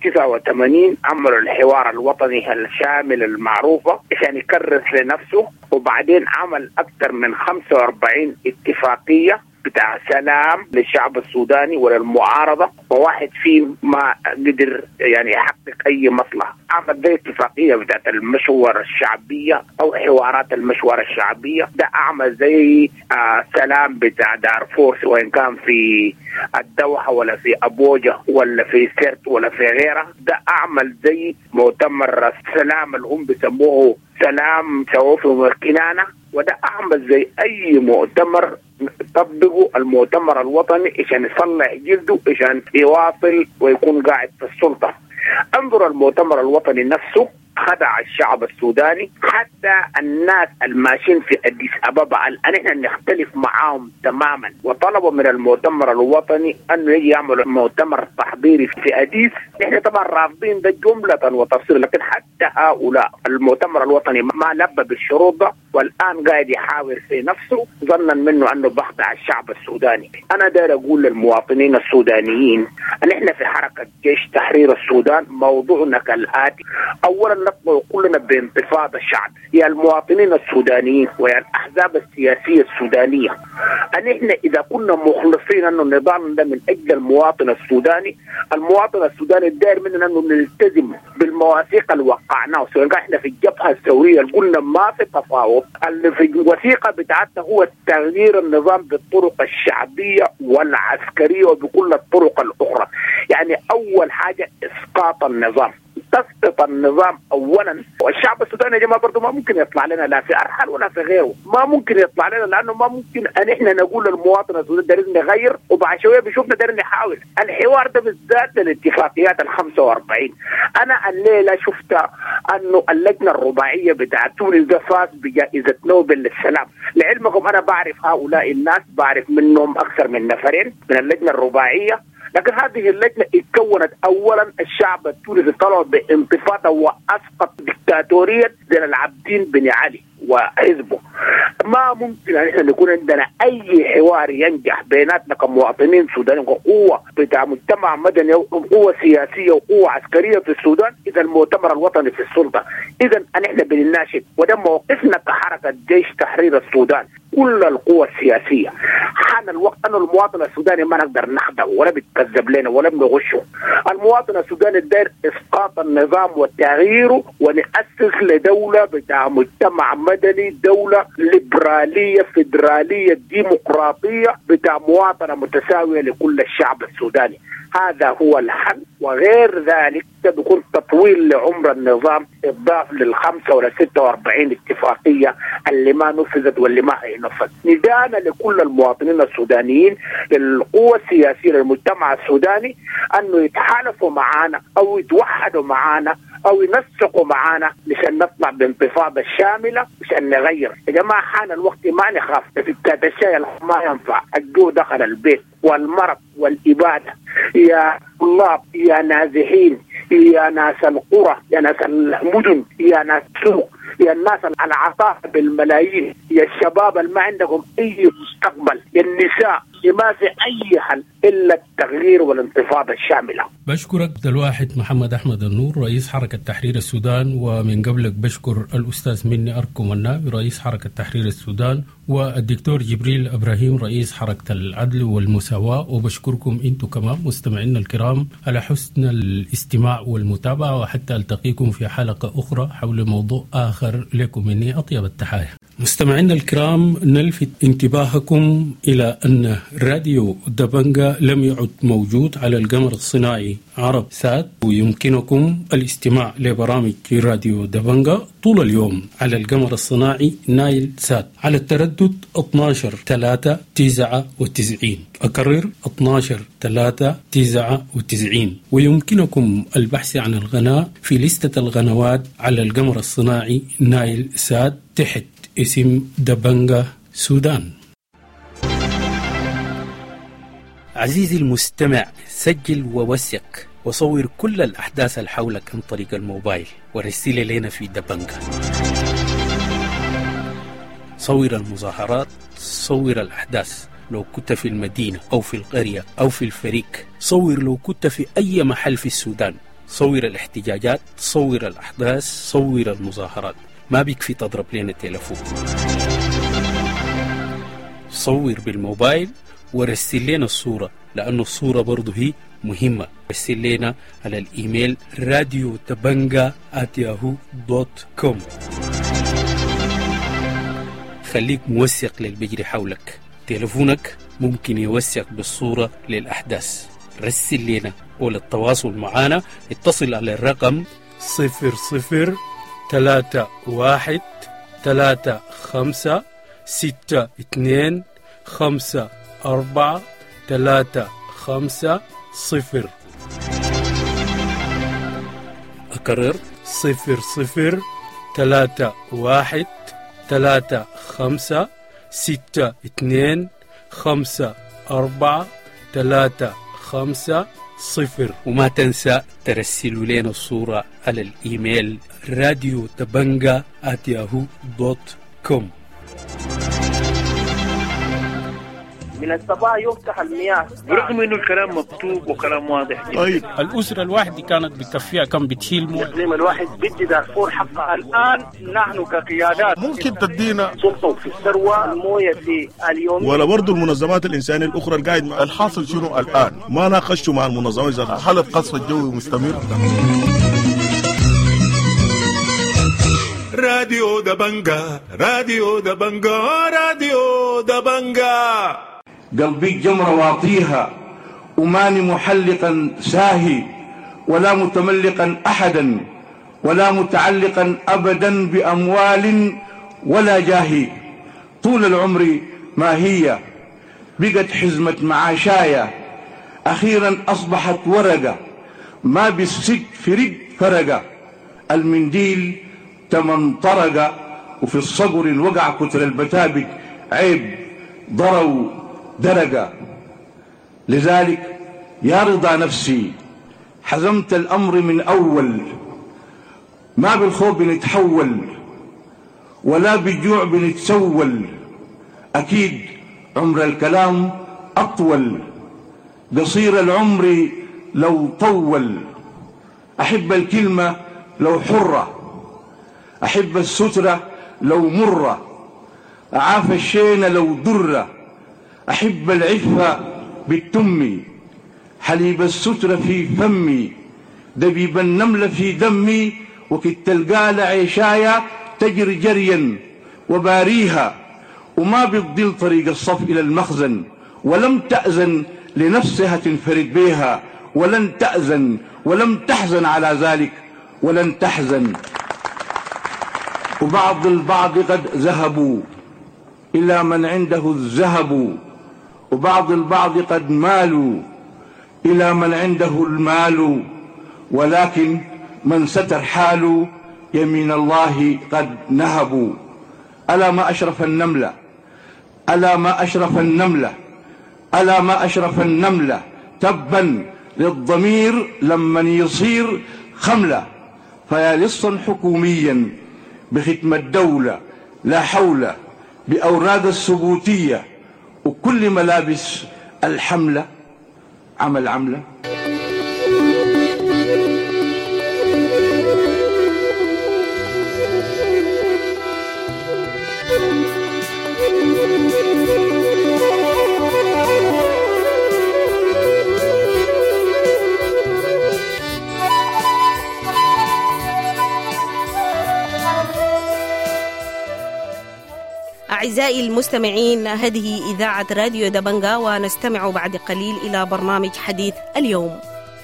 89 عملوا الحوار الوطني الشامل المعروفة عشان يكرس لنفسه، وبعدين عمل أكثر من 45 اتفاقية بتاع سلام للشعب السوداني وللمعارضة، وواحد فيهم ما قدر يعني يحقق أي مصلحة. عمل زي اتفاقية بتاعت المشورة الشعبية أو حوارات المشورة الشعبية، ده أعمل زي سلام بتاع دارفور وإن كان في الدوحة ولا في أبوجة ولا في سرت ولا في غيرها. ده أعمل زي مؤتمر السلام اللي هم بيسموه سلام سووفي وكنانة، وده أعمل زي أي مؤتمر طبقوا المؤتمر الوطني عشان يصلح جلده عشان يواصل ويكون قاعد في السلطة. انظر المؤتمر الوطني نفسه خدع الشعب السوداني، حتى الناس الماشيين في أديس أبابا الآن احنا نختلف معاهم تماما، وطلبوا من المؤتمر الوطني أنه يجي يعمل مؤتمر تحضيري في أديس. احنا طبعا رافضين ده جملة وتفصيل، لكن حتى هؤلاء المؤتمر الوطني ما لبى بالشروط ده، والآن قاعد يحاول في نفسه ظنا منه أنه بخدع الشعب السوداني. أنا داير أقول للمواطنين السودانيين أن احنا في حركة جيش تحرير السودان موضوعنا كالآتي: أولا نطلب كلنا بانتفاضة الشعب، يا المواطنين السودانيين ويا الأحزاب السياسية السودانية، أن إحنا إذا كنا مخلصين أنه النظام ده من أجل المواطن السوداني، المواطن السوداني داير مننا أنه نلتزم بالمواثيق اللي وقعناها، سواء إحنا في الجبهة الثورية اللي قلنا ما في تفاوض، اللي في الوثيقة بتاعتنا هو تغيير النظام بالطرق الشعبية والعسكرية وبكل الطرق الأخرى. يعني أول حاجة إسقاط النظام، تسقط النظام اولا. والشعب السوداني يا جماعه برضه ما ممكن يطلع لنا لا في ارحل ولا في غيره، ما ممكن يطلع لنا، لانه ما ممكن ان احنا نقول للمواطن السوداني دايرين نغير وبعد شويه بيشوفنا دايرين نحاول. الحوار ده بالذات للاتفاقيات ال 45. انا الليله شفت انه اللجنه الرباعيه بتاعت تونس ده فاز بجائزه نوبل للسلام. لعلمكم انا بعرف هؤلاء الناس، بعرف منهم اكثر من نفرين من اللجنه الرباعيه، لكن هذه اللجنة اتكونت أولا الشعب التونسي طلب بانتفاضة وأسقط دكتاتورية زين العابدين بن علي وحزبه. ما ممكن أن احنا نكون عندنا أي حوار ينجح بيناتنا كمواطنين سودانيين وقوة بتاع مجتمع مدني وقوة سياسية وقوة عسكرية في السودان إذا المؤتمر الوطني في السلطة. إذا احنا بنناشد، وده موقفنا كحركة جيش تحرير السودان، كل القوى السياسية. حان الوقت أن المواطن السوداني ما نقدر نخدعه ولا بيتكذب لنا ولا بنغشه. المواطن السوداني داير إسقاط النظام وتغييره ونأسس لدولة بتاع مجتمع مدني، دولة ليبرالية فيدرالية ديمقراطية بتاع مواطنة متساوية لكل الشعب السوداني. هذا هو الحل، وغير ذلك بيكون تطويل لعمر النظام إضاف لل5 ولا 46 اتفاقية اللي ما نفذت واللي ما هينفذ. ندانا لكل المواطنين السودانيين، للقوى السياسية للمجتمع السوداني، أنه يتحالفوا معنا أو يتوحدوا معنا أو ينسقوا معنا لشان نطلع بانتفاضة شاملة عشان نغير. يا جماعة حان الوقت، ما نخاف في الشيء ما ينفع. الجو دخل البيت والمرض والإبادة، يا طلاب يا نازحين يا ناس القرى، يا ناس المدن، يا ناس السوق، يا الناس العطاء بالملايين، يا الشباب اللي ما عندهم أي مستقبل، يا النساء، ما في أي حل إلا التغيير والانتفاضة الشاملة. بشكرك عبد الواحد محمد أحمد النور رئيس حركة تحرير السودان، ومن قبلك بشكر الأستاذ مني أركم النابي رئيس حركة تحرير السودان، والدكتور جبريل إبراهيم رئيس حركة العدل والمساواة. وبشكركم أنتم كمان مستمعينا الكرام على حسن الاستماع والمتابعة، وحتى ألتقيكم في حلقة أخرى حول موضوع آخر. لكم مني أطيب التحايا. مستمعينا الكرام، نلفت انتباهكم إلى أن راديو دبنجا لم يعد موجود على القمر الصناعي عرب سات، ويمكنكم الاستماع لبرامج راديو دبنجا طول اليوم على القمر الصناعي نايل سات على التردد 12-3-99. أكرر 12-3-99. ويمكنكم البحث عن القناة في لستة القنوات على القمر الصناعي نايل سات تحت اسم دبنجا سودان. عزيزي المستمع، سجل ووثق وصور كل الأحداث اللي حولك عن طريق الموبايل ورسل لنا في دبنجا. صور المظاهرات، صور الأحداث لو كنت في المدينة أو في القرية أو في الفريق، صور لو كنت في أي محل في السودان، صور الاحتجاجات، صور الأحداث، صور المظاهرات. ما بيكفي تضرب لنا التليفون، صور بالموبايل ورسل لنا الصورة، لأن الصورة برضو هي مهمة. رسل لنا على الإيميل radiodabanga@yahoo.com. خليك موثق للبجري حولك. تليفونك ممكن يوثق بالصورة للأحداث. رسل لنا، وللتواصل معنا اتصل على الرقم 00-31-35-62-54-350. أكرر 00-31-35-62-54-350. وما تنسى ترسلوا لنا الصورة على الإيميل radiodabanga@yahoo.com. من الصباح يفتح المياه برغم انه الكلام مكتوب وكلام واضح جدا. طيب الأسرة الواحدة كانت بتكفيها كم بتشيل مويه؟ الإقليم الواحد بدي دارفور حقها. الآن نحن كقيادات ممكن تدينا سلطة في الثروة المويه في اليوم، ولا برضو المنظمات الإنسانية الأخرى القاعد الحاصل شنو الآن؟ ما ناقشوا مع المنظمات إذا حالة قصف الجوي مستمر. راديو دبنجا، راديو دبنجا، راديو دبنجا. قلبي جمرة واطيها وماني محلقا ساهي، ولا متملقا أحدا، ولا متعلقا أبدا بأموال ولا جاهي. طول العمر ما هي بقت حزمة معاشايا، أخيرا أصبحت ورقة ما بالسد في رد فرقة. المنديل تمنطرق وفي الصقر وقع كتر البتابك، عيب ضروا درقة. لذلك يا رضا نفسي حزمت الأمر من أول، ما بالخوف بنتحول ولا بالجوع بنتسول. أكيد عمر الكلام أطول، قصير العمر لو طول. أحب الكلمة لو حرة، أحب السترة لو مرة، أعاف الشين لو درة. أحب العفة بالتم، حليب السترة في فمي، دبيب النملة في دمي. وكت القال عيشايا تجري جريا وباريها، وما بتضل طريق الصف إلى المخزن. ولم تأذن لنفسها تنفرد بها، ولن تأذن ولم تحزن على ذلك ولن تحزن. وبعض البعض قد ذهبوا إلى من عنده الذهب، وبعض البعض قد مالوا إلى من عنده المال. ولكن من ستر حاله يمين الله قد نهبوا. ألا ما أشرف النملة، ألا ما أشرف النملة، ألا ما أشرف النملة. تبا للضمير لمن يصير خملة، فيا لصا حكوميا بختم الدولة لا حول بأوراق الثبوتية وكل ملابس الحملة عملة. أعزائي المستمعين، هذه إذاعة راديو دبنجا، ونستمع بعد قليل إلى برنامج حديث اليوم.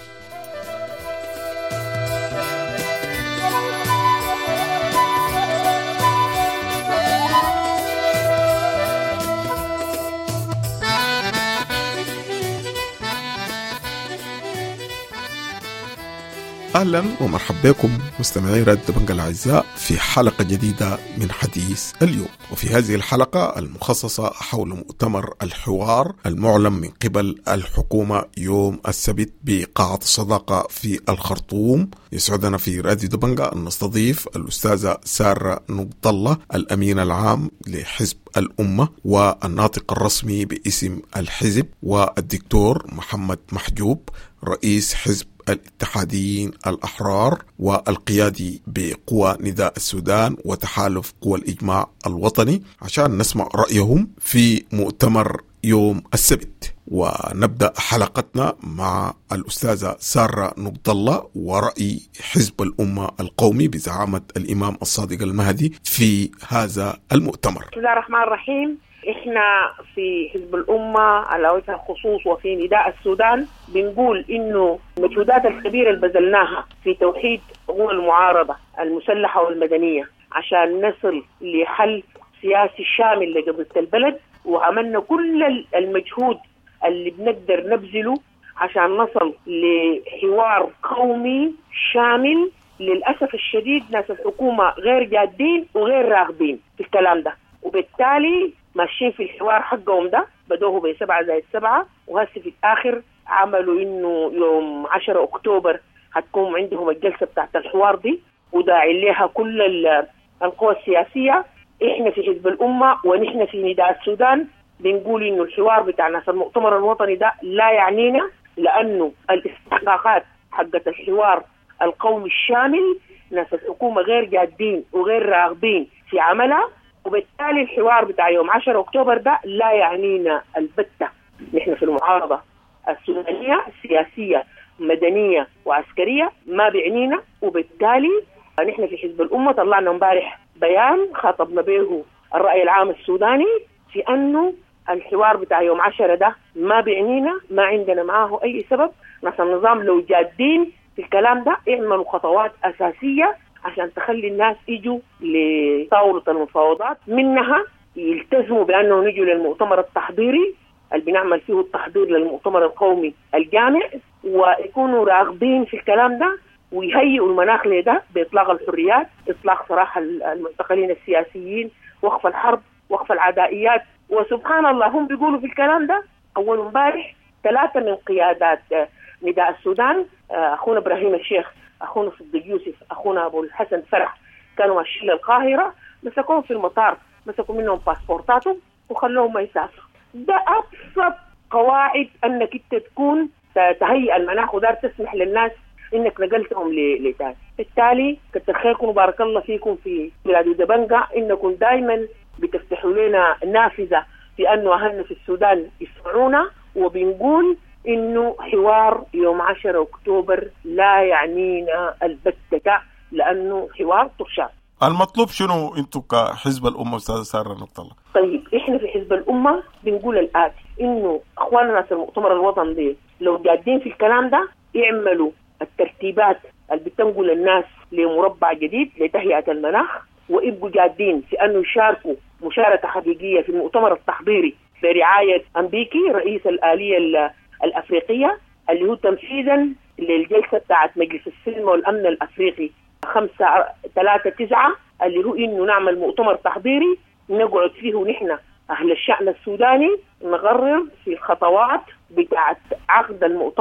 أهلا ومرحبا بكم مستمعي راديو دبنجا الأعزاء في حلقة جديدة من حديث اليوم. وفي هذه الحلقة المخصصة حول مؤتمر الحوار المعلن من قبل الحكومة يوم السبت بقاعة الصداقة في الخرطوم، يسعدنا في راديو دبنجا أن نستضيف الأستاذة سارة نبض الله الأمين العام لحزب الأمة والناطق الرسمي باسم الحزب، والدكتور محمد محجوب رئيس حزب الاتحاديين الأحرار والقيادي بقوى نداء السودان وتحالف قوى الإجماع الوطني، عشان نسمع رأيهم في مؤتمر يوم السبت. ونبدأ حلقتنا مع الأستاذة سارة نبض الله ورأي حزب الأمة القومي بزعامة الإمام الصادق المهدي في هذا المؤتمر. بسم الله الرحمن الرحيم. احنا في حزب الأمة على وجه الخصوص وفي نداء السودان بنقول انه المجهودات الكبيرة اللي بذلناها في توحيد قوى المعارضة المسلحة والمدنية عشان نصل لحل سياسي شامل لقضية البلد، وعملنا كل المجهود اللي بنقدر نبذله عشان نصل لحوار قومي شامل. للأسف الشديد ناس الحكومة غير جادين وغير راغبين في الكلام ده، وبالتالي ماشيين في الحوار حقهم ده، بدوه ب7+7، وهسه في الآخر عملوا إنه يوم 10 أكتوبر هتكون عندهم الجلسة بتاعت الحوار دي، وداعي لها كل القوى السياسية. إحنا في حزب الأمة ونحن في نداء السودان بنقول إنه الحوار بتاع ناس المؤتمر الوطني ده لا يعنينا، لأنه الاستحقاقات حقت الحوار القومي الشامل ناس الحكومة غير جادين وغير راغبين في عملها، وبالتالي الحوار بتاع يوم 10 أكتوبر ده لا يعنينا البتة. نحن في المعارضة السودانية سياسية مدنية وعسكرية ما بيعنينا، وبالتالي نحن في حزب الأمة طلعنا امبارح بيان خاطبنا به الرأي العام السوداني في أنه الحوار بتاع يوم 10 ده ما بيعنينا، ما عندنا معاه أي سبب. ناس النظام لو جادين في الكلام ده يعملوا خطوات أساسية عشان تخلي الناس يجوا لطاولة المفاوضات، منها يلتزموا بأنه نجوا للمؤتمر التحضيري اللي بنعمل فيه التحضير للمؤتمر القومي الجامع، ويكونوا راغبين في الكلام ده ويهيئوا المناخ لده بإطلاق الحريات، إطلاق سراح المعتقلين السياسيين، وقف الحرب، وقف العدائيات. وسبحان الله هم بيقولوا في الكلام ده. أول امبارح 3 من قيادات نداء السودان، أخونا إبراهيم الشيخ، أخونا صديق يوسف، أخونا أبو الحسن فرح، كانوا ماشيين للقاهرة، مسكوهم في المطار، مسكوا منهم باسبورتاتهم وخلوهم ما يسافروا. ده أبسط قواعد أنك أنت تكون تهيئ المناخ ودار تسمح للناس إنك نقلتهم لتاني. بالتالي كتر خيركم وبارك الله فيكم في بلاد دبنجا، إنكم دائما بتفتحوا لنا نافذة في أنه أهلنا في السودان يسمعونا، وبنقول إنه حوار يوم 10 أكتوبر لا يعنينا البتة، لأنه حوار طرشان. المطلوب شنو انتم كحزب الأمة أستاذ سارة نبض الله؟ طيب إحنا في حزب الأمة بنقول الآتي، إنه أخواننا في المؤتمر الوطني دي لو جادين في الكلام ده يعملوا الترتيبات اللي بتنقل الناس لمربع جديد لتهيئة المناخ، ويبقوا جادين في أنه يشاركوا مشاركة حقيقية في المؤتمر التحضيري برعاية أمبيكي رئيس الآلية الأفريقية، اللي هو تنفيذا للجلسة بتاعت مجلس السلم والأمن الأفريقي 5/3/9، اللي هو إنه نعمل مؤتمر تحضيري نقعد فيه ونحن أهل الشأن السوداني نقرر في الخطوات بتاعت عقد المؤتمر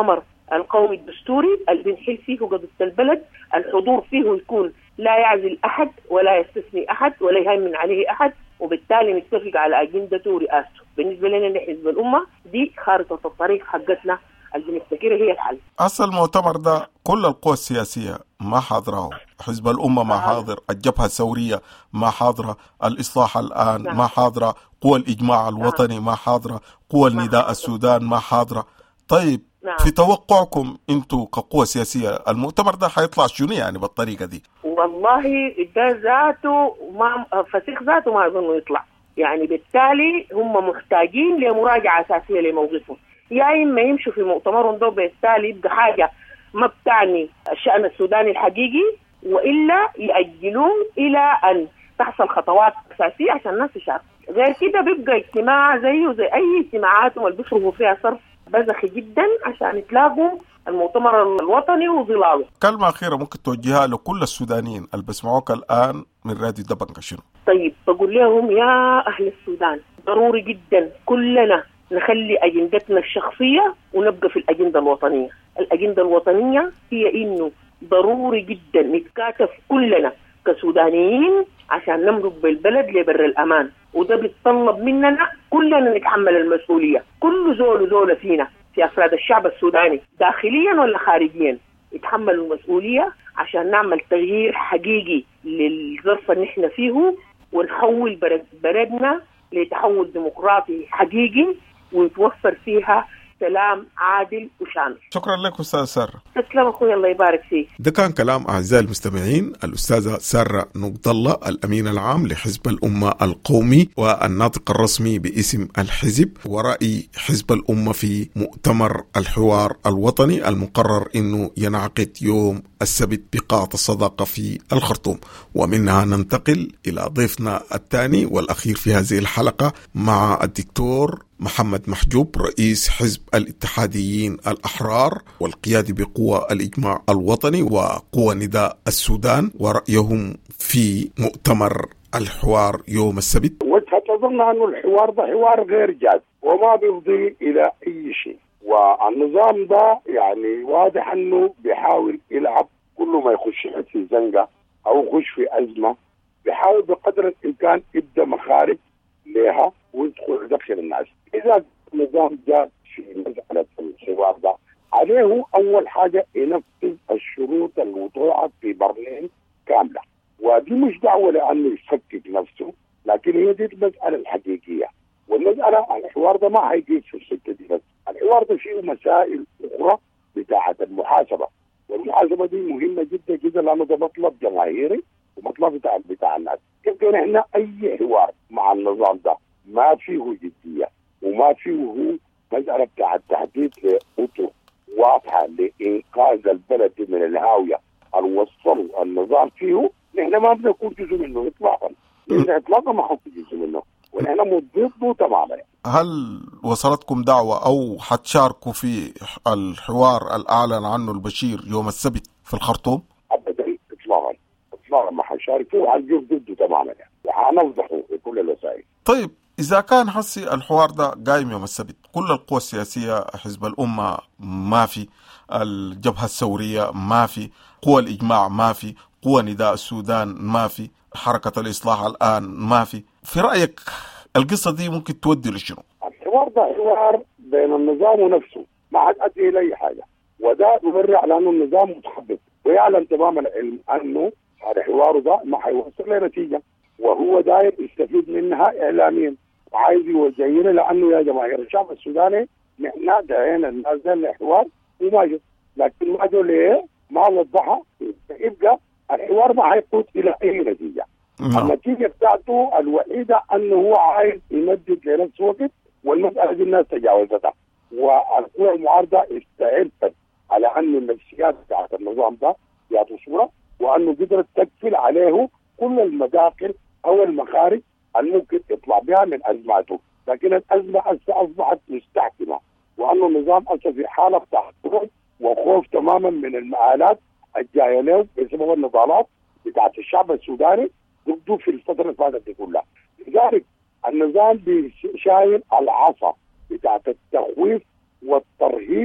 القومي الدستوري اللي بنحل فيه قضية البلد، الحضور فيه يكون لا يعزل أحد ولا يستثني أحد ولا يهيمن عليه أحد، وبالتالي نتفق على أجندته ورئاسته. بالنسبة لنا حزب الأمة دي خارطة الطريق حقتنا اللي بنفتكرها هي الحل. أصل المؤتمر ده كل القوى السياسية ما حاضره، حزب الأمة ما حاضر، الجبهة الثورية ما حاضرة، الإصلاح الآن ما حاضرة، قوى الإجماع الوطني ما حاضرة، قوى النداء السودان ما حاضرة. طيب في توقعكم انتوا كقوة سياسية المؤتمر ده حيطلع شنو يعني بالطريقة دي؟ والله ده ذاته ما فسيخ ذاته ما أظن يطلع، يعني بالتالي هم محتاجين لمراجعة أساسية لموقفهم، يا إما يمشوا في مؤتمرهم ده بالتالي يبقى حاجة ما بتعني الشأن السوداني الحقيقي، وإلا يأجلون إلى أن تحصل خطوات أساسية عشان الناس تشارك. غير كده بيبقى اجتماع زيه زي أي اجتماعاتهم اللي بيصرفوا فيها صرف بزخي جدا عشان يتلاقوا المؤتمر الوطني وظلاله. كلمة أخيرة ممكن توجهها لكل السودانيين اللي بسمعوك الآن من راديو دبنجة شنو؟ طيب بقول لهم يا أهل السودان ضروري جدا كلنا نخلي أجندتنا الشخصية ونبقى في الأجندة الوطنية. الأجندة الوطنية هي إنه ضروري جدا نتكاتف كلنا كسودانيين عشان نمرق بالبلد لبر الأمان، وده بيتطلب مننا كلنا نتحمل المسؤولية. كل زول فينا في أفراد الشعب السوداني داخليا ولا خارجيا يتحمل المسؤولية عشان نعمل تغيير حقيقي للظرف اللي نحن فيه، ونحول بلدنا لتحول ديمقراطي حقيقي ويتوفر فيها سلام عادل وشامل. شكرا لك أستاذ سارة. تسلم أخوي، الله يبارك فيك. ده كان كلام أعزائي المستمعين الأستاذة سارة نقد الله الأمين العام لحزب الأمة القومي والناطق الرسمي باسم الحزب، ورأي حزب الأمة في مؤتمر الحوار الوطني المقرر أنه ينعقد يوم السبت بقاعة الصداقة في الخرطوم. ومنها ننتقل إلى ضيفنا الثاني والأخير في هذه الحلقة مع الدكتور محمد محجوب رئيس حزب الاتحاديين الأحرار والقيادي بقوى الإجماع الوطني وقوى نداء السودان، ورأيهم في مؤتمر الحوار يوم السبت. وتظن أن الحوار ده حوار غير جاد وما بيفضي إلى أي شيء، والنظام ده يعني واضح أنه بيحاول يلعب كل ما يخش في زنقة أو يخش في أزمة، بيحاول بقدر الإمكان يبدأ مخارج لها ويدخل داخل الناس. إذا النظام جاء في مسألة الحوار ده عليه أول حاجة ينفذ الشروط الموضوعة في برلين كاملة، ودي مش دعوة لأنه يفكك نفسه، لكن هي دي المسألة الحقيقية. والمسألة الحوار ده ما هيجي في السكة دي بس، الحوار ده فيه مسائل أخرى بتاعة المحاسبة، والمحاسبة دي مهمة جدا جدا لأنه ده مطلب جماهيري ومطلب بتاع الناس. يمكن احنا أي حوار مع النظام ده ما فيه جدية وما فيه مسألة بتاع التحديد لأطر واضحة لإنقاذ البلد من الهاوية الوصلوا النظام فيه، نحن ما بنكون جزء منه إطلاقا، نحن إطلاقا ما حكون جزء منه ونحن ضده تماما. هل وصلتكم دعوة أو حتشاركوا في الحوار الأعلن عنه البشير يوم السبت في الخرطوم؟ أبدا إطلاقا ما حنشاركوا وحنجوف ضده تماما يعني، وحنفضحه بكل الوسائل. طيب إذا كان حسي الحوار ده قايم يوم السبت، كل القوى السياسية حزب الأمة ما في، الجبهة الثورية ما في، قوى الإجماع ما في، قوى نداء السودان ما في، حركة الإصلاح الآن ما في رأيك القصة دي ممكن تودي لشنو؟ الحوار ده حوار بين النظام ونفسه ما عاد أدي إلى أي حاجة، وده يبرر على أنه النظام متحبط ويعلم تمام العلم أنه الحوار ده ما حيوصل لنتيجة، وهو داير يستفيد منها إعلاميا وعايز يوجهنا لأنه يا جماهير الشعب السوداني نحن دعينا الناس ده للحوار وما جو، لكن ما جو ليه؟ ما وضحها، يبقى الحوار ما حيقود إلى أي نتيجة. النتيجة بتاعته الوحيدة أنه هو عايز يمدد لنفس وقت، والمسألة دي الناس تجاوزتها، والقوى المعارضة استعرفت على أن النفسيات بتاعت النظام ده يعطوا صورة، وأنه قدرت تكفل عليه كل المداخل أو المخارج الممكن يطلع بها من أزماته، لكن الأزمة أصبحت مستحكمة، وأنه النظام أصبح في حالة تحرك وخوف تماما من المآلات الجاية له بسبب النضالات بتاعت الشعب السوداني ضده في الفترة اللي فاتت دي كلها. لذلك النظام بيشايل العصا بتاعت التخويف والترهيب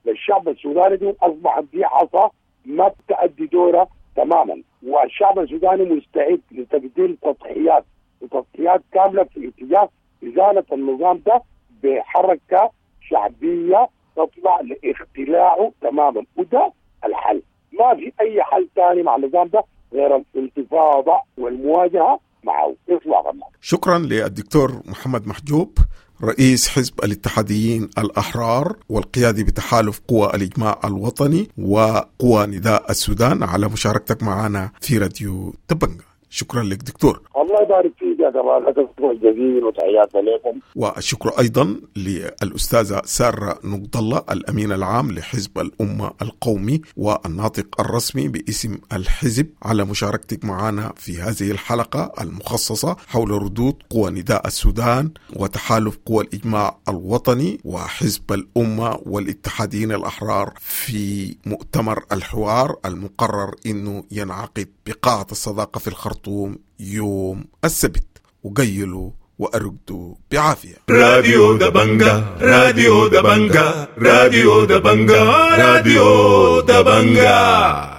للشعب السوداني دي أصبحت دي عصا ما بتأدي دورها تماما، والشعب السوداني مستعد لتقديم تضحيات كاملة في اتجاه إزالة النظام ده بحركة شعبية تطلع لاختلاعه تماما، وده الحل. ما في أي حل ثاني مع النظام ده غير الانتفاضة والمواجهة معه إطلاقا. شكرا للدكتور محمد محجوب، رئيس حزب الاتحاديين الأحرار والقيادي بتحالف قوى الإجماع الوطني وقوى نداء السودان، على مشاركتك معنا في راديو دبنجة. شكرا لك دكتور. الله يبارك فيك يا جماعة، لك الشكر الجزيل وتحياتنا لكم. والشكر أيضا للأستاذة سارة نقض الله، الأمين العام لحزب الأمة القومي والناطق الرسمي باسم الحزب، على مشاركتك معنا في هذه الحلقة المخصصة حول ردود قوى نداء السودان وتحالف قوى الإجماع الوطني وحزب الأمة والاتحاديين الأحرار في مؤتمر الحوار المقرر أنه ينعقد بقاعة الصداقة في الخرطوم يوم السبت. وقيلوا وأرقدوا بعافية. راديو دبنجة، راديو دبنجة، راديو دبنجة، راديو دبنجة.